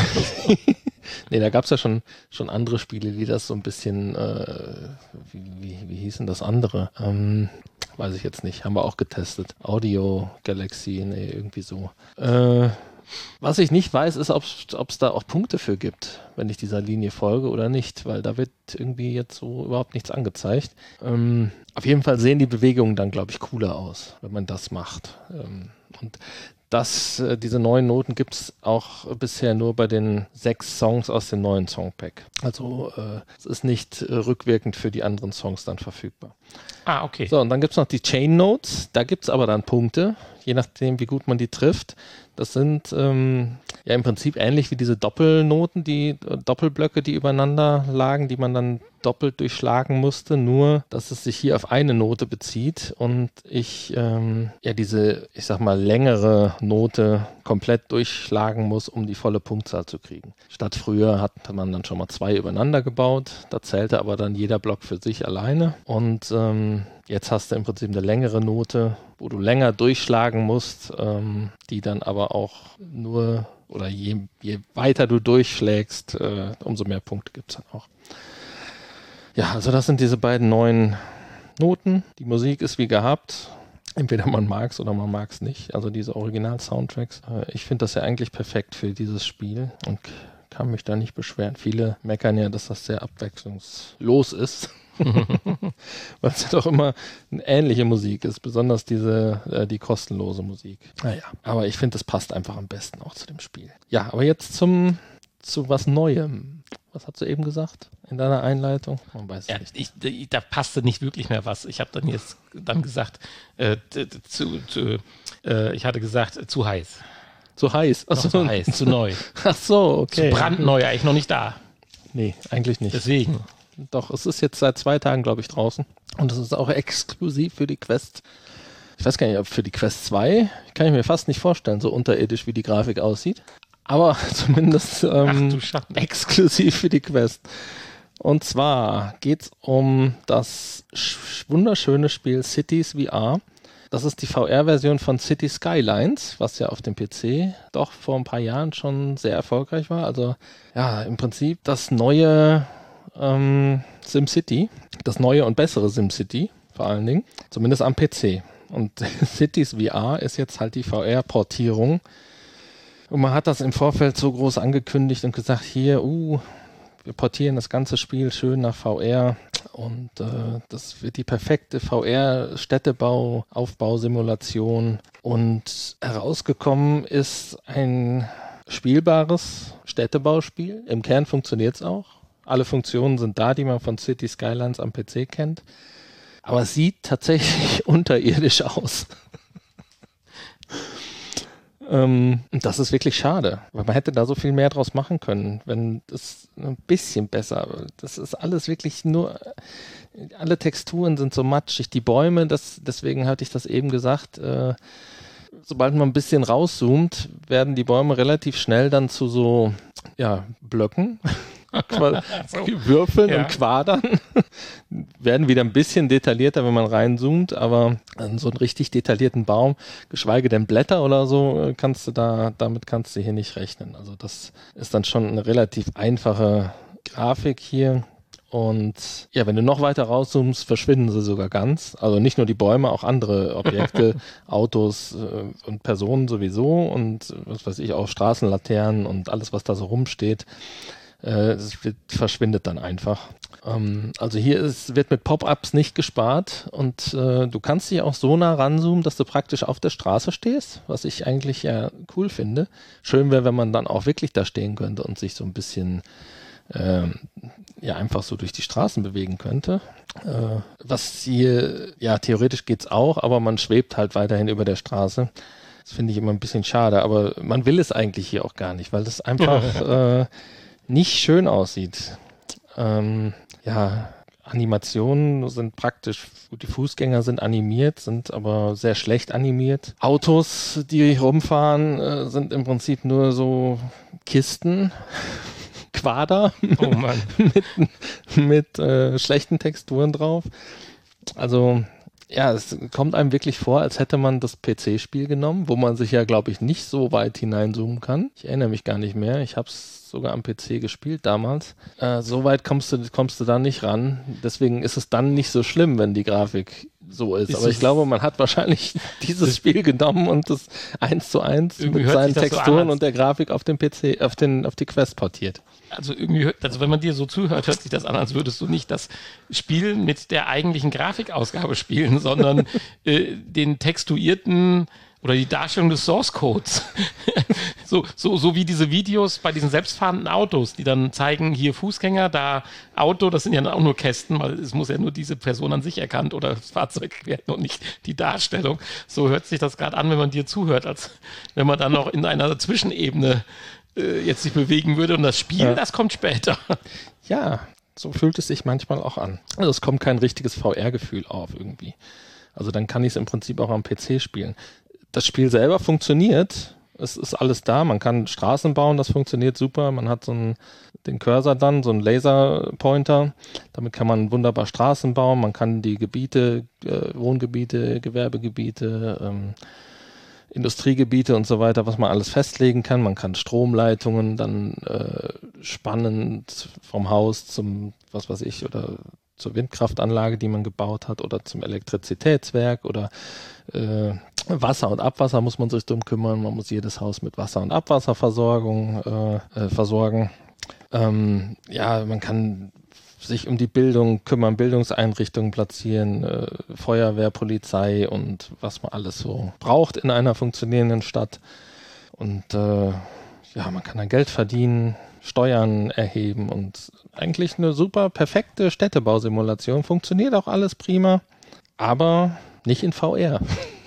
Nee, da gab es ja schon, schon andere Spiele, die das so ein bisschen, äh, wie, wie, wie hießen das andere? Ähm, weiß ich jetzt nicht, haben wir auch getestet. Audio Galaxy, nee, irgendwie so. Äh, was ich nicht weiß, ist, ob es da auch Punkte für gibt, wenn ich dieser Linie folge oder nicht, weil da wird irgendwie jetzt so überhaupt nichts angezeigt. Ähm, auf jeden Fall sehen die Bewegungen dann, glaube ich, cooler aus, wenn man das macht. Ähm, und Das, äh, diese neuen Noten gibt es auch bisher nur bei den sechs Songs aus dem neuen Songpack. Also äh, es ist nicht äh, rückwirkend für die anderen Songs dann verfügbar. Ah, okay. So, und dann gibt es noch die Chain Notes. Da gibt es aber dann Punkte, je nachdem, wie gut man die trifft. Das sind ähm, ja im Prinzip ähnlich wie diese Doppelnoten, die äh, Doppelblöcke, die übereinander lagen, die man dann doppelt durchschlagen musste, nur dass es sich hier auf eine Note bezieht und ich ähm, ja diese, ich sag mal, längere Note komplett durchschlagen muss, um die volle Punktzahl zu kriegen. Statt früher hat man dann schon mal zwei übereinander gebaut, da zählte aber dann jeder Block für sich alleine und ähm, jetzt hast du im Prinzip eine längere Note, wo du länger durchschlagen musst, ähm, die dann aber auch nur, oder je, je weiter du durchschlägst, äh, umso mehr Punkte gibt es dann auch. Ja, also das sind diese beiden neuen Noten. Die Musik ist wie gehabt. Entweder man mag es oder man mag es nicht. Also diese Original-Soundtracks. Äh, ich finde das ja eigentlich perfekt für dieses Spiel und kann mich da nicht beschweren. Viele meckern ja, dass das sehr abwechslungslos ist. Weil es ja doch immer eine ähnliche Musik ist, besonders diese, äh, die kostenlose Musik. Naja, aber ich finde, das passt einfach am besten auch zu dem Spiel. Ja, aber jetzt zum zu was Neuem. Was hast du eben gesagt in deiner Einleitung? Man weiß Ja, es nicht. ich, ich, da passte nicht wirklich mehr was. Ich habe dann jetzt dann gesagt, äh, d- d- zu, zu, äh, ich hatte gesagt, äh, zu heiß. Zu heiß. Ach Noch so. zu heiß, zu neu. Ach so, okay. Zu brandneu, eigentlich noch nicht da. Nee, eigentlich nicht. Deswegen. Doch, es ist jetzt seit zwei Tagen, glaube ich, draußen. Und es ist auch exklusiv für die Quest. Ich weiß gar nicht, ob für die Quest zwei, kann ich mir fast nicht vorstellen, so unterirdisch, wie die Grafik aussieht. Aber zumindest ähm, Ach du Schande. exklusiv für die Quest. Und zwar geht es um das sch- wunderschöne Spiel Cities V R. Das ist die V R-Version von City Skylines, was ja auf dem P C doch vor ein paar Jahren schon sehr erfolgreich war. Also ja, im Prinzip das neue ähm, SimCity, das neue und bessere SimCity vor allen Dingen, zumindest am P C. Und Cities V R ist jetzt halt die V R-Portierung. Und man hat das im Vorfeld so groß angekündigt und gesagt, hier, uh, wir portieren das ganze Spiel schön nach V R und äh, das wird die perfekte V R-Städtebau, Aufbausimulation. Und herausgekommen ist ein spielbares Städtebauspiel. Im Kern funktioniert es auch. Alle Funktionen sind da, die man von City Skylines am P C kennt. Aber es sieht tatsächlich unterirdisch aus. Ähm, und das ist wirklich schade, weil man hätte da so viel mehr draus machen können, wenn das ein bisschen besser, das ist alles wirklich nur, alle Texturen sind so matschig, die Bäume, das, deswegen hatte ich das eben gesagt, äh, sobald man ein bisschen rauszoomt, werden die Bäume relativ schnell dann zu so, ja, Blöcken, So. Würfeln Ja. und Quadern, werden wieder ein bisschen detaillierter, wenn man reinzoomt, aber an so einen richtig detaillierten Baum, geschweige denn Blätter oder so, kannst du da, damit kannst du hier nicht rechnen. Also das ist dann schon eine relativ einfache Grafik hier. Und ja, wenn du noch weiter rauszoomst, verschwinden sie sogar ganz. Also nicht nur die Bäume, auch andere Objekte, Autos äh, und Personen sowieso und was weiß ich, auch Straßenlaternen und alles, was da so rumsteht. Es wird, verschwindet dann einfach. Ähm, also hier ist, wird mit Pop-ups nicht gespart und äh, du kannst dich auch so nah ranzoomen, dass du praktisch auf der Straße stehst, was ich eigentlich ja cool finde. Schön wäre, wenn man dann auch wirklich da stehen könnte und sich so ein bisschen ähm, ja einfach so durch die Straßen bewegen könnte. Äh, was hier, ja theoretisch geht's auch, aber man schwebt halt weiterhin über der Straße. Das finde ich immer ein bisschen schade, aber man will es eigentlich hier auch gar nicht, weil das einfach äh, nicht schön aussieht. Ähm, ja, Animationen sind praktisch, gut, die Fußgänger sind animiert, sind aber sehr schlecht animiert. Autos, die rumfahren, äh, sind im Prinzip nur so Kisten, Quader Oh Mann. mit, mit äh, schlechten Texturen drauf. Also ja, es kommt einem wirklich vor, als hätte man das P C-Spiel genommen, wo man sich ja, glaube ich, nicht so weit hineinzoomen kann. Ich erinnere mich gar nicht mehr. Ich habe es sogar am P C gespielt damals. Äh, so weit kommst du, kommst du da nicht ran. Deswegen ist es dann nicht so schlimm, wenn die Grafik so ist. Ist Aber ich es- glaube, man hat wahrscheinlich dieses Spiel genommen und das eins zu eins Irgendwie mit hört seinen sich das so Texturen an, als- und der Grafik auf den P C, auf den, auf die Quest portiert. Also irgendwie, hört- also wenn man dir so zuhört, hört sich das an, als würdest du nicht das Spiel mit der eigentlichen Grafikausgabe spielen, sondern äh, den textuierten oder die Darstellung des Source Codes. so, so, so wie diese Videos bei diesen selbstfahrenden Autos, die dann zeigen, hier Fußgänger, da Auto, das sind ja auch nur Kästen, weil es muss ja nur diese Person an sich erkannt oder das Fahrzeug werden und nicht die Darstellung. So hört sich das gerade an, wenn man dir zuhört, als wenn man dann noch in einer Zwischenebene äh, jetzt sich bewegen würde und das Spiel, Ja. das kommt später. Ja, so fühlt es sich manchmal auch an. Also es kommt kein richtiges V R-Gefühl auf irgendwie. Also dann kann ich es im Prinzip auch am P C spielen. Das Spiel selber funktioniert. Es ist alles da. Man kann Straßen bauen, das funktioniert super. Man hat so einen, den Cursor dann, so einen Laserpointer. Damit kann man wunderbar Straßen bauen. Man kann die Gebiete, äh, Wohngebiete, Gewerbegebiete, ähm, Industriegebiete und so weiter, was man alles festlegen kann. Man kann Stromleitungen dann äh, spannend vom Haus zum, was weiß ich, oder zur Windkraftanlage, die man gebaut hat, oder zum Elektrizitätswerk oder äh, Wasser und Abwasser muss man sich drum kümmern. Man muss jedes Haus mit Wasser- und Abwasserversorgung äh, äh, versorgen. Ähm, ja, man kann sich um die Bildung kümmern, Bildungseinrichtungen platzieren, äh, Feuerwehr, Polizei und was man alles so braucht in einer funktionierenden Stadt. Und äh, ja, man kann dann Geld verdienen, Steuern erheben und eigentlich eine super perfekte Städtebausimulation. Funktioniert auch alles prima, aber nicht in V R.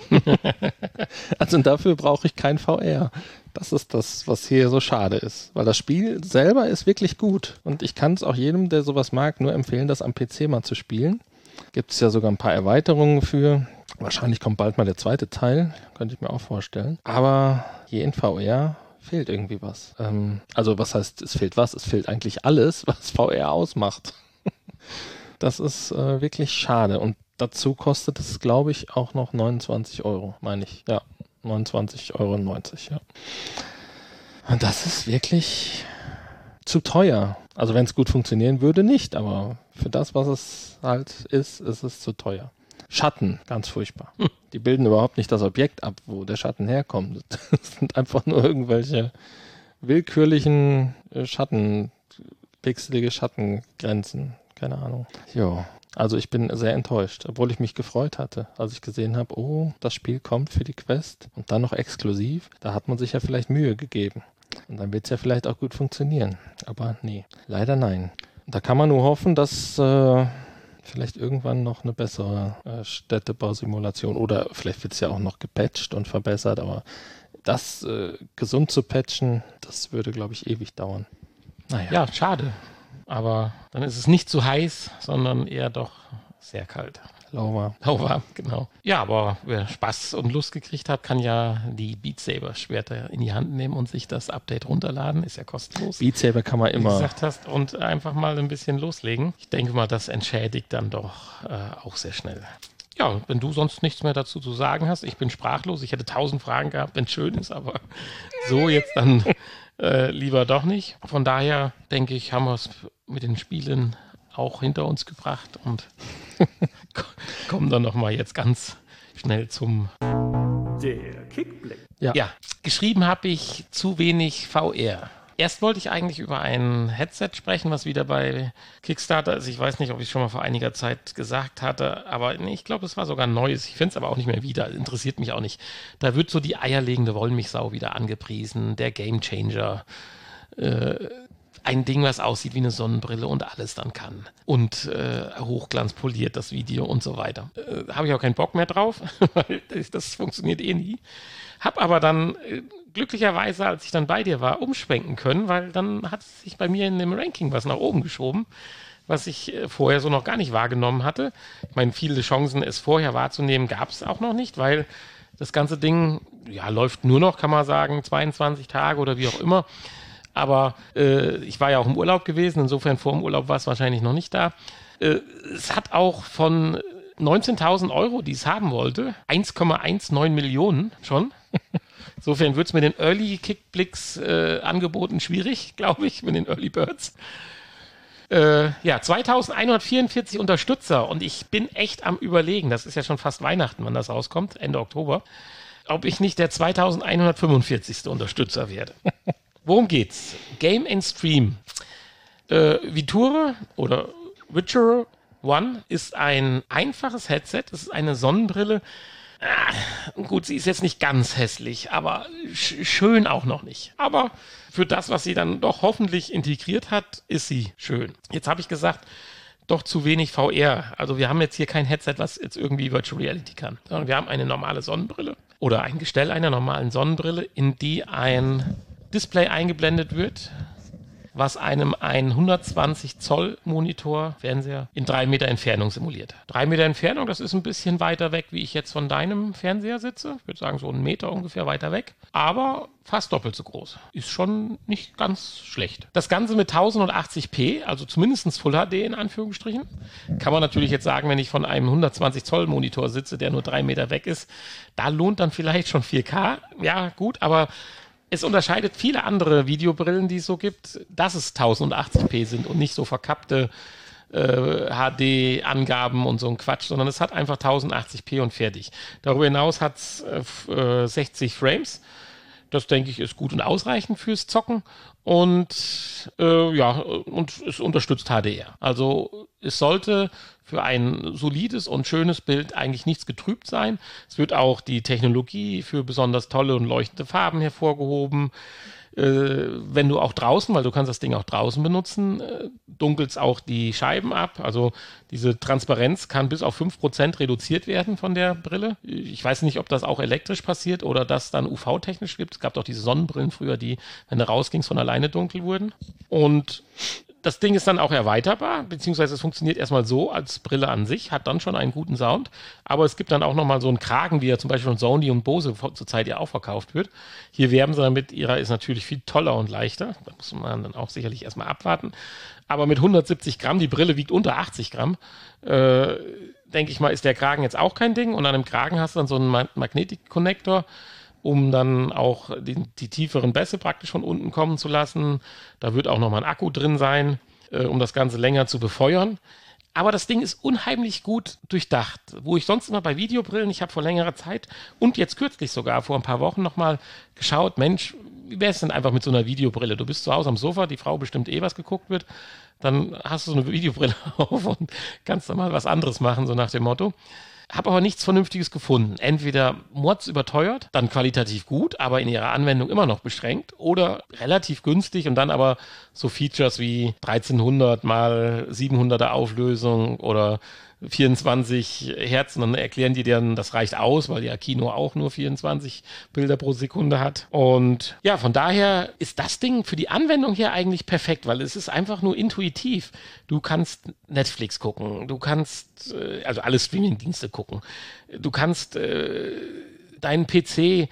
Also dafür brauche ich kein V R. Das ist das, was hier so schade ist. Weil das Spiel selber ist wirklich gut. Und ich kann es auch jedem, der sowas mag, nur empfehlen, das am P C mal zu spielen. Gibt es ja sogar ein paar Erweiterungen für. Wahrscheinlich kommt bald mal der zweite Teil. Könnte ich mir auch vorstellen. Aber hier in V R fehlt irgendwie was. Ähm, also was heißt, es fehlt was? Es fehlt eigentlich alles, was V R ausmacht. Das ist äh, wirklich schade. Und dazu kostet es, glaube ich, auch noch neunundzwanzig Euro, meine ich. Ja, neunundzwanzig Euro neunzig, ja. Und das ist wirklich zu teuer. Also wenn es gut funktionieren würde, nicht. Aber für das, was es halt ist, ist es zu teuer. Schatten, ganz furchtbar. Hm. Die bilden überhaupt nicht das Objekt ab, wo der Schatten herkommt. Das sind einfach nur irgendwelche willkürlichen Schatten, pixelige Schattengrenzen. Keine Ahnung. Jo. Also ich bin sehr enttäuscht, obwohl ich mich gefreut hatte, als ich gesehen habe, oh, das Spiel kommt für die Quest und dann noch exklusiv. Da hat man sich ja vielleicht Mühe gegeben. Und dann wird es ja vielleicht auch gut funktionieren. Aber nee, leider nein. Und da kann man nur hoffen, dass äh, vielleicht irgendwann noch eine bessere äh, Städtebausimulation oder vielleicht wird es ja auch noch gepatcht und verbessert, aber das äh, gesund zu patchen, das würde, glaube ich, ewig dauern. Naja. Ja, schade. Aber dann ist es nicht zu heiß, sondern eher doch sehr kalt. Lauwarm. Lauwarm, genau. Ja, aber wer Spaß und Lust gekriegt hat, kann ja die Beat Saber Schwerter in die Hand nehmen und sich das Update runterladen. Ist ja kostenlos. Beat Saber kann man Wie du immer. gesagt hast, und einfach mal ein bisschen loslegen. Ich denke mal, das entschädigt dann doch äh, auch sehr schnell. Ja, wenn du sonst nichts mehr dazu zu sagen hast, ich bin sprachlos. Ich hätte tausend Fragen gehabt, wenn es schön ist, aber so jetzt dann äh, lieber doch nicht. Von daher denke ich, haben wir es mit den Spielen auch hinter uns gebracht und kommen dann nochmal jetzt ganz schnell zum... Der Kickblick. Ja. Ja, geschrieben habe ich zu wenig V R. Erst wollte ich eigentlich über ein Headset sprechen, was wieder bei Kickstarter ist. Ich weiß nicht, ob ich es schon mal vor einiger Zeit gesagt hatte, aber nee, ich glaube, es war sogar ein neues. Ich finde es aber auch nicht mehr wieder. Interessiert mich auch nicht. Da wird so die eierlegende Wollmilchsau wieder angepriesen, der Gamechanger. Äh, ein Ding, was aussieht wie eine Sonnenbrille und alles dann kann. Und äh, hochglanzpoliert das Video und so weiter. Äh, habe ich auch keinen Bock mehr drauf, weil das, das funktioniert eh nie. Hab aber dann äh, glücklicherweise, als ich dann bei dir war, umschwenken können, weil dann hat es sich bei mir in dem Ranking was nach oben geschoben, was ich äh, vorher so noch gar nicht wahrgenommen hatte. Ich meine, viele Chancen, es vorher wahrzunehmen, gab es auch noch nicht, weil das ganze Ding, ja, läuft nur noch, kann man sagen, zweiundzwanzig Tage oder wie auch immer. Aber äh, ich war ja auch im Urlaub gewesen, insofern vor dem Urlaub war es wahrscheinlich noch nicht da. Äh, es hat auch von neunzehntausend Euro, die es haben wollte, eins Komma neunzehn Millionen schon. Insofern wird es mit den Early Kickblicks äh, Angeboten schwierig, glaube ich, mit den Early Birds. Äh, ja, zweitausendeinhundertvierundvierzig Unterstützer und ich bin echt am Überlegen, das ist ja schon fast Weihnachten, wann das rauskommt, Ende Oktober, ob ich nicht der zweitausendeinhundertfünfundvierzigste Unterstützer werde. Worum geht's? Game and Stream. Äh, Viture oder Viture One ist ein einfaches Headset, es ist eine Sonnenbrille. Ah, gut, sie ist jetzt nicht ganz hässlich, aber sch- schön auch noch nicht. Aber für das, was sie dann doch hoffentlich integriert hat, ist sie schön. Jetzt habe ich gesagt, doch zu wenig V R. Also wir haben jetzt hier kein Headset, was jetzt irgendwie Virtual Reality kann, sondern wir haben eine normale Sonnenbrille oder ein Gestell einer normalen Sonnenbrille, in die ein Display eingeblendet wird, was einem ein hundertzwanzig Zoll Monitor, Fernseher, in drei Meter Entfernung simuliert. Drei Meter Entfernung, das ist ein bisschen weiter weg, wie ich jetzt von deinem Fernseher sitze. Ich würde sagen, so einen Meter ungefähr weiter weg. Aber fast doppelt so groß. Ist schon nicht ganz schlecht. Das Ganze mit tausendachtzig p, also zumindest Full H D in Anführungsstrichen. Kann man natürlich jetzt sagen, wenn ich von einem hundertzwanzig Zoll Monitor sitze, der nur drei Meter weg ist, da lohnt dann vielleicht schon vier K. Ja, gut, aber es unterscheidet viele andere Videobrillen, die es so gibt, dass es tausendachtzig p sind und nicht so verkappte äh, H D-Angaben und so ein Quatsch, sondern es hat einfach tausendachtzig p und fertig. Darüber hinaus hat es äh, sechzig Frames. Das, denke ich, ist gut und ausreichend fürs Zocken. Und äh, ja, und es unterstützt H D R. Also es sollte für ein solides und schönes Bild eigentlich nichts getrübt sein. Es wird auch die Technologie für besonders tolle und leuchtende Farben hervorgehoben. Äh, wenn du auch draußen, weil du kannst das Ding auch draußen benutzen, äh, dunkelt es auch die Scheiben ab. Also diese Transparenz kann bis auf fünf Prozent reduziert werden von der Brille. Ich weiß nicht, ob das auch elektrisch passiert oder das dann U V-technisch gibt. Es gab doch diese Sonnenbrillen früher, die, wenn du rausgingst, von alleine dunkel wurden. Und das Ding ist dann auch erweiterbar, beziehungsweise es funktioniert erstmal so als Brille an sich, hat dann schon einen guten Sound, aber es gibt dann auch nochmal so einen Kragen, wie er zum Beispiel von Sony und Bose zurzeit ja auch verkauft wird. Hier werben sie damit, ihrer ist natürlich viel toller und leichter, da muss man dann auch sicherlich erstmal abwarten, aber mit hundertsiebzig Gramm, die Brille wiegt unter achtzig Gramm, äh, denke ich mal, ist der Kragen jetzt auch kein Ding und an dem Kragen hast du dann so einen Ma- Magnetic-Connector, um dann auch die, die tieferen Bässe praktisch von unten kommen zu lassen. Da wird auch nochmal ein Akku drin sein, äh, um das Ganze länger zu befeuern. Aber das Ding ist unheimlich gut durchdacht. Wo ich sonst immer bei Videobrillen, ich habe vor längerer Zeit und jetzt kürzlich sogar vor ein paar Wochen nochmal geschaut, Mensch, wie wäre es denn einfach mit so einer Videobrille? Du bist zu Hause am Sofa, die Frau bestimmt eh was geguckt wird, dann hast du so eine Videobrille auf und kannst dann mal was anderes machen, so nach dem Motto. Habe aber nichts Vernünftiges gefunden. Entweder mords überteuert, dann qualitativ gut, aber in ihrer Anwendung immer noch beschränkt oder relativ günstig und dann aber so Features wie dreizehnhundert mal siebenhunderter Auflösung oder vierundzwanzig Hertz und dann erklären die dir, das reicht aus, weil ja Kino auch nur vierundzwanzig Bilder pro Sekunde hat. Und ja, von daher ist das Ding für die Anwendung hier eigentlich perfekt, weil es ist einfach nur intuitiv. Du kannst Netflix gucken, du kannst äh, also alle Streaming-Dienste gucken, du kannst äh, deinen P C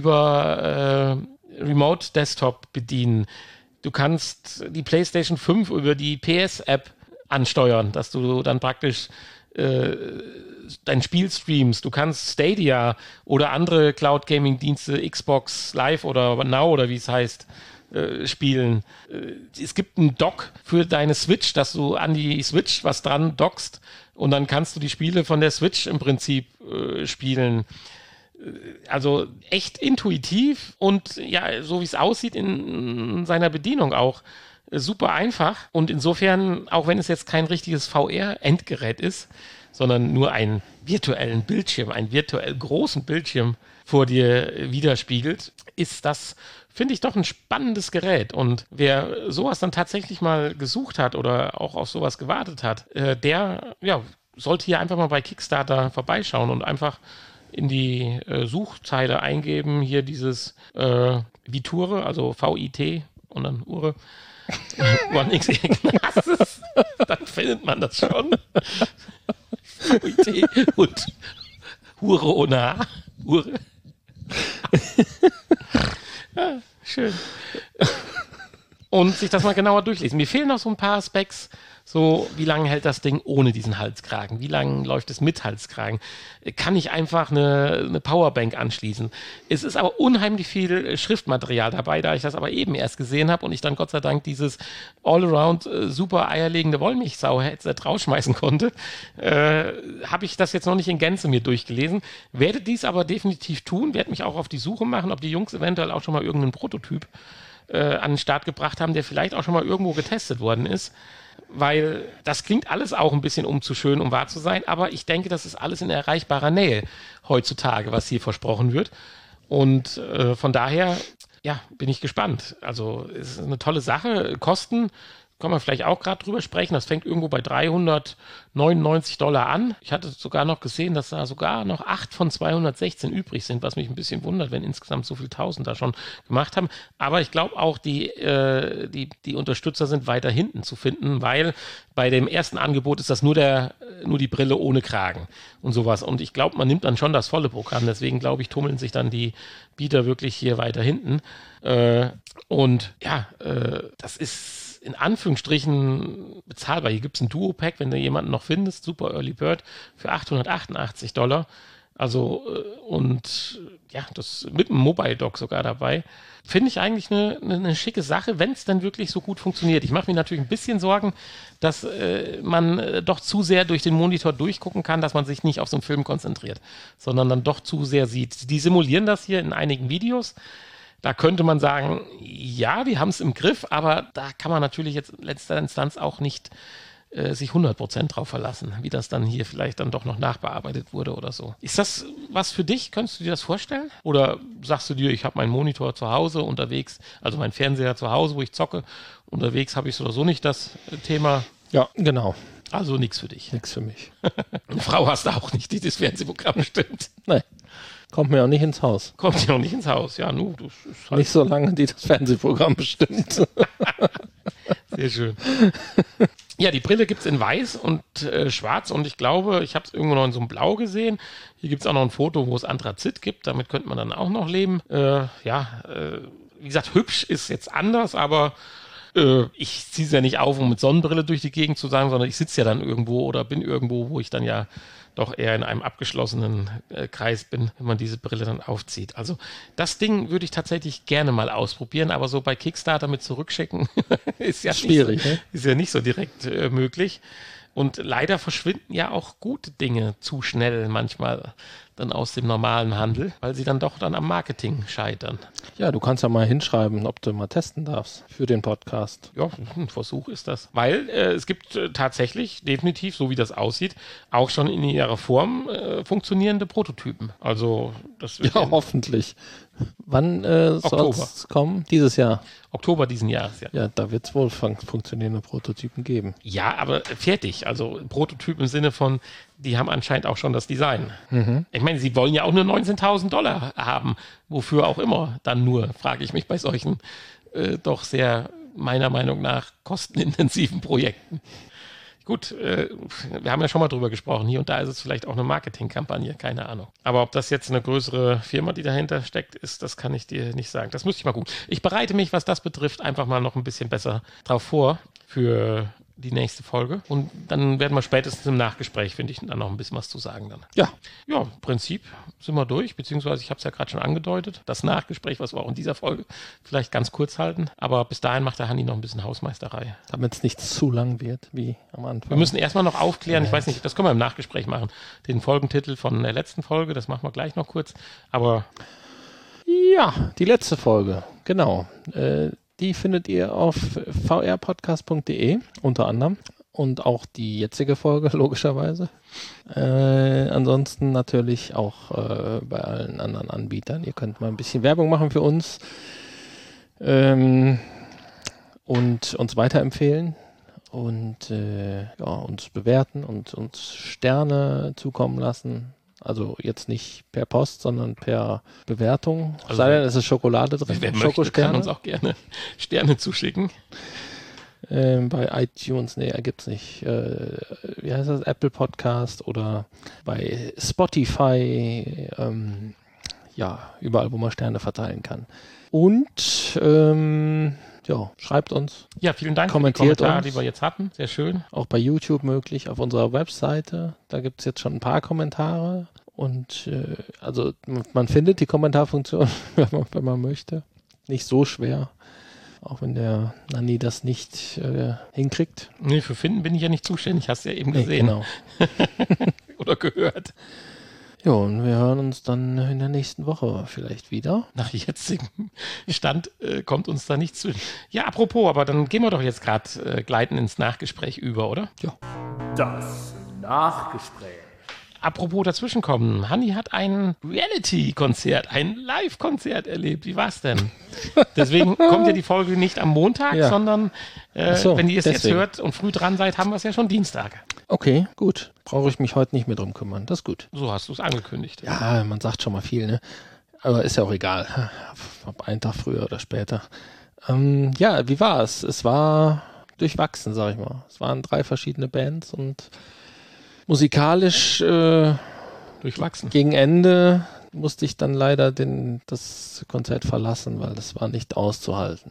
über äh, Remote Desktop bedienen, du kannst die PlayStation fünf über die P S-App ansteuern, dass du dann praktisch äh, dein Spiel streamst. Du kannst Stadia oder andere Cloud-Gaming-Dienste, Xbox Live oder Now oder wie es heißt, äh, spielen. Äh, es gibt einen Dock für deine Switch, dass du an die Switch was dran dockst und dann kannst du die Spiele von der Switch im Prinzip äh, spielen. Also echt intuitiv und ja, so wie es aussieht in, in seiner Bedienung auch super einfach und insofern, auch wenn es jetzt kein richtiges V R-Endgerät ist, sondern nur einen virtuellen Bildschirm, einen virtuell großen Bildschirm vor dir widerspiegelt, ist das, finde ich, doch ein spannendes Gerät. Und wer sowas dann tatsächlich mal gesucht hat oder auch auf sowas gewartet hat, äh, der ja, sollte hier einfach mal bei Kickstarter vorbeischauen und einfach in die äh, Suchzeile eingeben, hier dieses äh, Viture, also V I T und dann Ure, One X Ignazes, dann findet man das schon. Und Hure ohne H. Hure. Ja, schön. Und sich das mal genauer durchlesen. Mir fehlen noch so ein paar Specs. So, wie lange hält das Ding ohne diesen Halskragen? Wie lange läuft es mit Halskragen? Kann ich einfach eine, eine Powerbank anschließen? Es ist aber unheimlich viel Schriftmaterial dabei, da ich das aber eben erst gesehen habe und ich dann Gott sei Dank dieses Allround äh, super eierlegende Wollmilchsau-Headset rausschmeißen konnte, äh, habe ich das jetzt noch nicht in Gänze mir durchgelesen. Werde dies aber definitiv tun, werde mich auch auf die Suche machen, ob die Jungs eventuell auch schon mal irgendeinen Prototyp äh, an den Start gebracht haben, der vielleicht auch schon mal irgendwo getestet worden ist. Weil das klingt alles auch ein bisschen um zu schön, um wahr zu sein, aber ich denke, das ist alles in erreichbarer Nähe heutzutage, was hier versprochen wird. Und äh, von daher, ja, bin ich gespannt. Also es ist eine tolle Sache. Kosten kann man vielleicht auch gerade drüber sprechen. Das fängt irgendwo bei dreihundertneunundneunzig Dollar an. Ich hatte sogar noch gesehen, dass da sogar noch acht von zweihundertsechzehn übrig sind, was mich ein bisschen wundert, wenn insgesamt so viel tausend da schon gemacht haben. Aber ich glaube auch, die, äh, die, die Unterstützer sind weiter hinten zu finden, weil bei dem ersten Angebot ist das nur, der, nur die Brille ohne Kragen und sowas. Und ich glaube, man nimmt dann schon das volle Programm. Deswegen, glaube ich, tummeln sich dann die Bieter wirklich hier weiter hinten. Äh, und ja, äh, das ist in Anführungsstrichen bezahlbar. Hier gibt es ein Duo-Pack, wenn du jemanden noch findest, super Early Bird, für achthundertachtundachtzig Dollar. Also, und ja, das mit einem Mobile Dock sogar dabei. Finde ich eigentlich eine, eine, eine schicke Sache, wenn es dann wirklich so gut funktioniert. Ich mache mir natürlich ein bisschen Sorgen, dass äh, man äh, doch zu sehr durch den Monitor durchgucken kann, dass man sich nicht auf so einen Film konzentriert, sondern dann doch zu sehr sieht. Die simulieren das hier in einigen Videos. Da könnte man sagen, ja, die haben es im Griff, aber da kann man natürlich jetzt in letzter Instanz auch nicht äh, sich hundert Prozent drauf verlassen, wie das dann hier vielleicht dann doch noch nachbearbeitet wurde oder so. Ist das was für dich? Könntest du dir das vorstellen? Oder sagst du dir, ich habe meinen Monitor zu Hause unterwegs, also meinen Fernseher zu Hause, wo ich zocke, unterwegs habe ich so oder so nicht das Thema? Ja, genau. Also nichts für dich. Nichts für mich. Eine Frau hast du auch nicht, die das Fernsehprogramm stimmt. Nein. Kommt mir auch nicht ins Haus. Kommt ja auch nicht ins Haus. Ja, nu, das ist halt Nicht so lange, die das Fernsehprogramm bestimmt. Sehr schön. Ja, die Brille gibt es in weiß und äh, schwarz und ich glaube, ich habe es irgendwo noch in so einem Blau gesehen. Hier gibt es auch noch ein Foto, wo es Anthrazit gibt. Damit könnte man dann auch noch leben. Äh, ja, äh, wie gesagt, hübsch ist jetzt anders, aber äh, ich ziehe es ja nicht auf, um mit Sonnenbrille durch die Gegend zu sein, sondern ich sitze ja dann irgendwo oder bin irgendwo, wo ich dann ja doch eher in einem abgeschlossenen äh, Kreis bin, wenn man diese Brille dann aufzieht. Also das Ding würde ich tatsächlich gerne mal ausprobieren, aber so bei Kickstarter mit zurückschicken ist ja schwierig, nicht so, ne? ist ja nicht so direkt äh, möglich. Und leider verschwinden ja auch gute Dinge zu schnell manchmal dann aus dem normalen Handel, weil sie dann doch dann am Marketing scheitern. Ja, du kannst ja mal hinschreiben, ob du mal testen darfst für den Podcast. Ja, ein Versuch ist das. Weil äh, es gibt äh, tatsächlich, definitiv, so wie das aussieht, auch schon in ihrer Form äh, funktionierende Prototypen. Also das wird Ja, in hoffentlich. Wann äh, soll es kommen? Dieses Jahr. Oktober diesen Jahres, ja. Ja, da wird es wohl fun- funktionierende Prototypen geben. Ja, aber fertig. Also Prototyp im Sinne von, die haben anscheinend auch schon das Design. Mhm. Ich meine, sie wollen ja auch nur neunzehntausend Dollar haben. Wofür auch immer dann nur, frage ich mich bei solchen äh, doch sehr, meiner Meinung nach, kostenintensiven Projekten. Gut, äh, wir haben ja schon mal drüber gesprochen. Hier und da ist es vielleicht auch eine Marketingkampagne, keine Ahnung. Aber ob das jetzt eine größere Firma, die dahinter steckt, ist, das kann ich dir nicht sagen. Das müsste ich mal gucken. Ich bereite mich, was das betrifft, einfach mal noch ein bisschen besser drauf vor für die nächste Folge. Und dann werden wir spätestens im Nachgespräch, finde ich, dann noch ein bisschen was zu sagen dann. Ja. Ja, im Prinzip sind wir durch, beziehungsweise ich habe es ja gerade schon angedeutet, das Nachgespräch, was wir auch in dieser Folge vielleicht ganz kurz halten. Aber bis dahin macht der Hanni noch ein bisschen Hausmeisterei. Damit es nicht zu lang wird, wie am Anfang. Wir müssen erstmal noch aufklären, ich weiß nicht, das können wir im Nachgespräch machen, den Folgentitel von der letzten Folge, das machen wir gleich noch kurz. Aber Ja, die letzte Folge, genau. Äh, die findet ihr auf v r podcast punkt d e unter anderem und auch die jetzige Folge logischerweise. Äh, ansonsten natürlich auch äh, bei allen anderen Anbietern. Ihr könnt mal ein bisschen Werbung machen für uns ähm, und uns weiterempfehlen und äh, ja, uns bewerten und uns Sterne zukommen lassen. Also jetzt nicht per Post, sondern per Bewertung. Also Sei denn, es ist Schokolade drin. wer möchte, kann Schokosterne. uns auch gerne Sterne zuschicken. Ähm, bei iTunes, nee, gibt's nicht. Äh, wie heißt das? Apple Podcast oder bei Spotify. Ähm, ja, überall, wo man Sterne verteilen kann. Und ähm, ja, schreibt uns. Ja, vielen Dank Kommentiert für die Kommentare, uns. die wir jetzt hatten. Sehr schön. Auch bei YouTube möglich, auf unserer Webseite. Da gibt es jetzt schon ein paar Kommentare. Und äh, also man findet die Kommentarfunktion, wenn man, wenn man möchte. Nicht so schwer. Auch wenn der Nanni das nicht äh, hinkriegt. Nee, für Finden bin ich ja nicht zuständig, hast du ja eben Nee, gesehen. genau. Oder gehört. Ja, und wir hören uns dann in der nächsten Woche vielleicht wieder. Nach jetzigem Stand äh, kommt uns da nichts zu. Ja, apropos, aber dann gehen wir doch jetzt gerade äh, gleiten ins Nachgespräch über, oder? Ja. Das Nachgespräch. Apropos dazwischenkommen, Hanni hat ein Reality-Konzert, ein Live-Konzert erlebt. Wie war's denn? Deswegen kommt ja die Folge nicht am Montag, Ja. sondern äh, Ach so, wenn ihr es jetzt deswegen. hört und früh dran seid, haben wir es ja schon Dienstag. Okay, gut. Brauche ich mich heute nicht mehr drum kümmern. Das ist gut. So hast du es angekündigt. Ja, man sagt schon mal viel, ne? Aber ist ja auch egal. Ob einen Tag früher oder später. Ähm, ja, wie war es? Es war durchwachsen, sag ich mal. Es waren drei verschiedene Bands und musikalisch äh, Durchwachsen. gegen Ende musste ich dann leider den, das Konzert verlassen, weil das war nicht auszuhalten.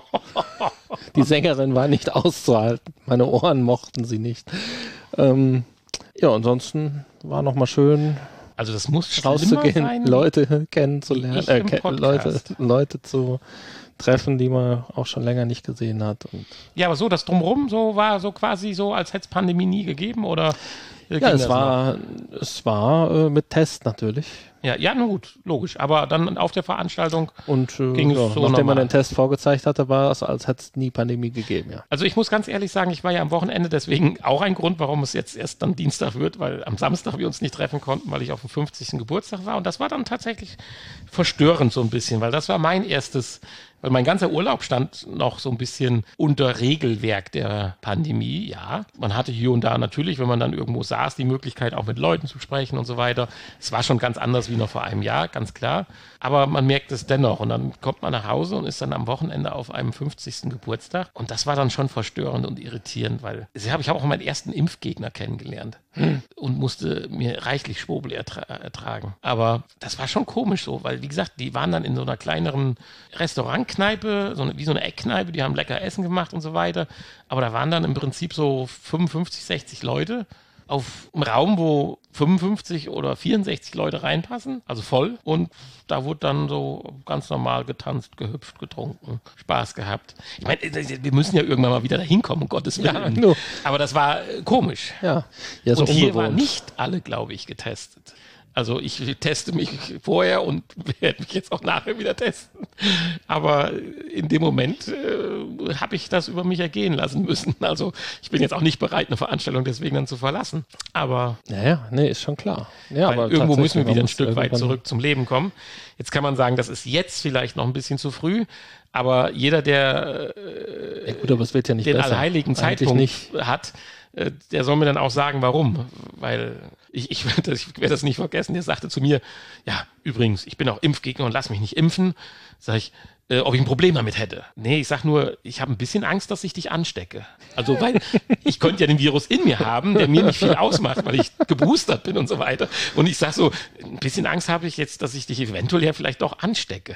Die Sängerin war nicht auszuhalten. Meine Ohren mochten sie nicht. Ähm, ja, ansonsten war nochmal schön Also das muss schlimmer rauszugehen, sein. Leute kennenzulernen, Ich äh, im ke- Leute, Podcast. Leute zu treffen, die man auch schon länger nicht gesehen hat. Und Ja, aber so das Drumrum, so war so quasi so, als hätte es Pandemie nie gegeben, oder? äh, ja, ging es das war, es war äh, mit Test natürlich. noch? Ja, ja, na gut, logisch. Aber dann auf der Veranstaltung. Und äh, Ging es ja, so nachdem man normal? den Test vorgezeigt hatte, war es, als hätte es nie Pandemie gegeben, ja. Also ich muss ganz ehrlich sagen, ich war ja am Wochenende, deswegen auch ein Grund, warum es jetzt erst dann Dienstag wird, weil am Samstag wir uns nicht treffen konnten, weil ich auf dem fünfzigsten Geburtstag war. Und das war dann tatsächlich verstörend so ein bisschen, weil das war mein erstes, weil mein ganzer Urlaub stand noch so ein bisschen unter Regelwerk der Pandemie, ja. Man hatte hier und da natürlich, wenn man dann irgendwo saß, die Möglichkeit auch mit Leuten zu sprechen und so weiter. Es war schon ganz anders wie noch vor einem Jahr, ganz klar. Aber man merkt es dennoch und dann kommt man nach Hause und ist dann am Wochenende auf einem fünfzigsten Geburtstag und das war dann schon verstörend und irritierend, weil ich habe ich hab auch meinen ersten Impfgegner kennengelernt und musste mir reichlich Schwurbel ertra ertragen. Aber das war schon komisch so, weil wie gesagt, die waren dann in so einer kleineren Restaurantkneipe, so eine, wie so eine Eckkneipe, die haben lecker Essen gemacht und so weiter. Aber da waren dann im Prinzip so fünfundfünfzig, sechzig Leute auf einem Raum, wo fünfundfünfzig oder vierundsechzig Leute reinpassen, also voll. Und da wurde dann so ganz normal getanzt, gehüpft, getrunken, Spaß gehabt. Ich meine, wir müssen ja irgendwann mal wieder dahin kommen, um Gottes Willen. Ja, nur. Aber das war äh, komisch. Ja, ja so Und hier waren unbewohnt. nicht alle, glaube ich, getestet. Also ich teste mich vorher und werde mich jetzt auch nachher wieder testen. Aber in dem Moment äh, habe ich das über mich ergehen lassen müssen. Also ich bin jetzt auch nicht bereit, eine Veranstaltung deswegen dann zu verlassen. Aber Ja, ja, nee, ist schon klar. Ja, weil aber irgendwo tatsächlich, müssen wir man wieder ein muss Stück weit irgendwann- zurück zum Leben kommen. Jetzt kann man sagen, das ist jetzt vielleicht noch ein bisschen zu früh. Aber jeder, der äh, Ja, gut, aber es wird ja nicht den besser. allheiligen Eigentlich Zeitpunkt nicht. hat, äh, der soll mir dann auch sagen, warum. Weil ich, ich werde das, ich werd das nicht vergessen. Der sagte zu mir, ja, übrigens, ich bin auch Impfgegner und lass mich nicht impfen. Sag ich, äh, ob ich ein Problem damit hätte. Nee, ich sag nur, ich habe ein bisschen Angst, dass ich dich anstecke. Also, weil ich könnte ja den Virus in mir haben, der mir nicht viel ausmacht, weil ich geboostert bin und so weiter. Und ich sag so, ein bisschen Angst habe ich jetzt, dass ich dich eventuell ja vielleicht doch anstecke.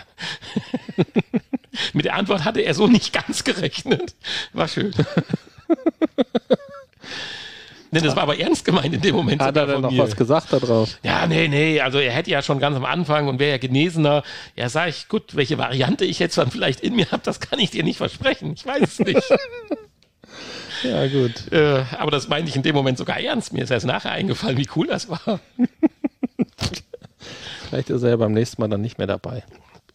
Mit der Antwort hatte er so nicht ganz gerechnet. War schön. Nee, das war aber ernst gemeint in dem Moment. Hat er sogar denn noch von mir. was gesagt da drauf? Ja, nee, nee, also er hätte ja schon ganz am Anfang und wäre ja Genesener. Ja, sag ich, gut, welche Variante ich jetzt dann vielleicht in mir habe, das kann ich dir nicht versprechen. Ich weiß es nicht. Ja, gut. äh, aber das meinte ich in dem Moment sogar ernst. Mir ist erst nachher eingefallen, wie cool das war. Vielleicht ist er ja beim nächsten Mal dann nicht mehr dabei.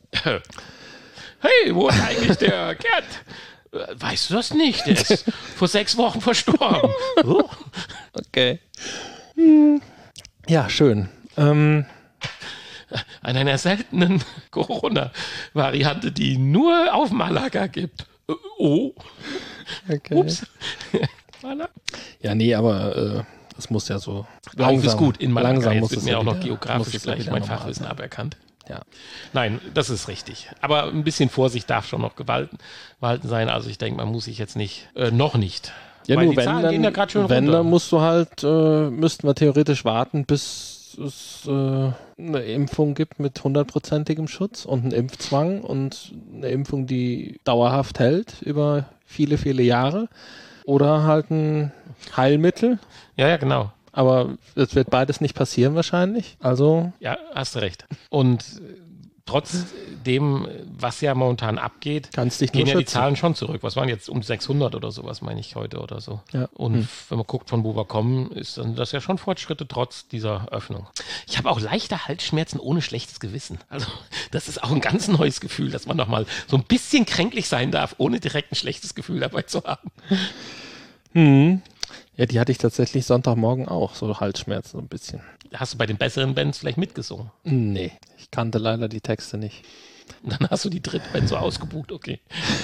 Hey, wo ist eigentlich der Gerd? Äh, Weißt du das nicht? Der ist vor sechs Wochen verstorben. Oh. Okay. Hm. Ja, schön. Ähm, An einer seltenen Corona-Variante, die nur auf Malaga gibt. Äh, Oh, okay. ups. Malaga. Ja, nee, aber äh, das muss ja so Auf ist gut in Malaga. langsam Jetzt muss wird es mir ja auch noch wieder- muss geografisch es ja gleich wieder mein normal Fachwissen sein. aberkannt. Ja. Nein, das ist richtig. Aber ein bisschen Vorsicht darf schon noch gewalten, gewalten sein. Also ich denke, man muss sich jetzt nicht, äh, noch nicht. Ja, Weil nur die wenn, Zahlen dann, gehen ja gerade schön wenn runter. dann musst du halt, äh, müssten wir theoretisch warten, bis es äh, eine Impfung gibt mit hundertprozentigem Schutz und einen Impfzwang und eine Impfung, die dauerhaft hält über viele, viele Jahre. Oder halt ein Heilmittel. Ja, ja, genau. Aber es wird beides nicht passieren wahrscheinlich. Also Ja, hast du recht. Und trotzdem, was ja momentan abgeht, kannst dich nur gehen ja die schützen. Zahlen schon zurück. Was waren jetzt um sechshundert oder sowas, meine ich, heute oder so. Ja. Und Hm. wenn man guckt, von wo wir kommen, ist dann das ja schon Fortschritte trotz dieser Öffnung. Ich habe auch leichte Halsschmerzen ohne schlechtes Gewissen. Also das ist auch ein ganz neues Gefühl, dass man noch mal so ein bisschen kränklich sein darf, ohne direkt ein schlechtes Gefühl dabei zu haben. Hm. Ja, die hatte ich tatsächlich Sonntagmorgen auch, so Halsschmerzen so ein bisschen. Hast du bei den besseren Bands vielleicht mitgesungen? Nee, ich kannte leider die Texte nicht. Und dann hast du die dritte Band so ausgebucht, okay.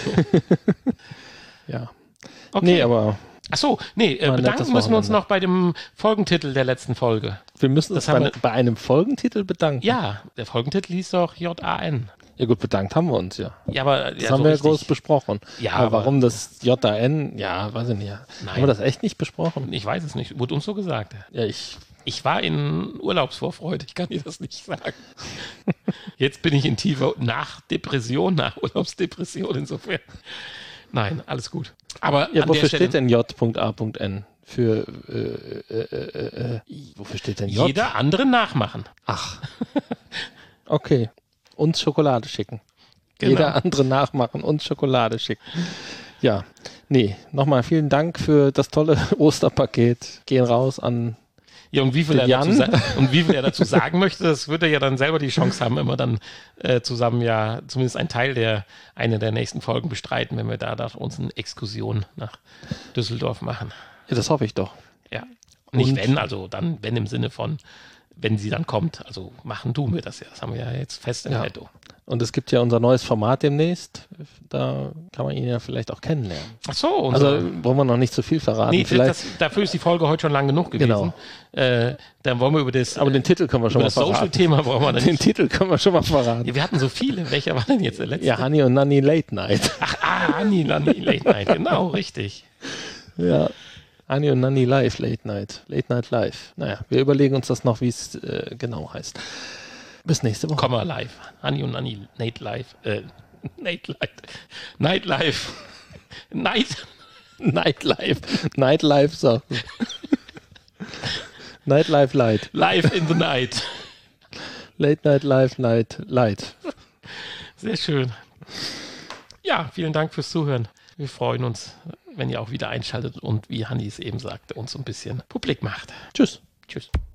Ja. okay. Nee, aber Ach so, nee, äh, War ein bedanken nettes müssen wir uns Wochenende. noch bei dem Folgentitel der letzten Folge. wir müssen uns Das haben bei, wir- bei einem Folgentitel bedanken. Ja, der Folgentitel hieß doch J A N. Ja gut, bedankt haben wir uns ja. Ja, aber Das ja, haben so wir ja richtig. groß besprochen. Ja, aber aber- warum das J A N, ja, weiß ich nicht. Nein. Haben wir das echt nicht besprochen? Ich weiß es nicht, wurde uns so gesagt. Ja, ich, Ich war in Urlaubsvorfreude, ich kann dir das nicht sagen. Jetzt bin ich in tiefer Nachdepression, nach Urlaubsdepression insofern. Nein, alles gut. Aber ja, an der wofür Stelle, steht denn J A N? Für, äh, äh, äh, äh, wofür steht denn J? jeder andere nachmachen. Ach. Okay. Uns Schokolade schicken. Genau. Jeder andere nachmachen, uns Schokolade schicken. Ja. Nee, nochmal vielen Dank für das tolle Osterpaket. Gehen raus an. Ja, und wie viel, er Den dazu, Jan? sa- und wie viel er dazu sagen möchte, das wird er ja dann selber die Chance haben, immer dann äh, zusammen ja zumindest einen Teil der, eine der nächsten Folgen bestreiten, wenn wir da, da uns eine Exkursion nach Düsseldorf machen. Ja, das hoffe ich doch. Ja. Nicht Und- wenn, also dann, wenn im Sinne von, wenn sie dann kommt. Also machen tun wir das ja. Das haben wir ja jetzt fest im Ja. Petto. Und es gibt ja unser neues Format demnächst. Da kann man ihn ja vielleicht auch kennenlernen. Ach so, Also unser, wollen wir noch nicht zu viel verraten. nee, vielleicht, das, dafür ist die Folge heute schon lang genug gewesen. Genau. Äh, dann wollen wir über das, aber den Titel können wir schon über mal das verraten. Social-Thema brauchen wir dann Den nicht. Titel können wir schon mal verraten. Ja, wir hatten so viele. Welcher war denn jetzt der letzte? Ja, Honey und Nanny Late Night. Ach, ah, Anni, Nanni, Late Night. Genau, richtig. Ja. Honey und Nanny Live Late Night. Late Night Live. Naja, wir überlegen uns das noch, wie es äh, genau heißt. Bis nächste Woche. Komma live. Anni und Anni, Nate live. Äh, Nate live. Night live. Night. Nightlife. Nightlife, so. Nightlife Light. Live in the night. Late Night Live Night Light. Sehr schön. Ja, vielen Dank fürs Zuhören. Wir freuen uns, wenn ihr auch wieder einschaltet und wie Hanni es eben sagte, uns so ein bisschen publik macht. Tschüss. Tschüss.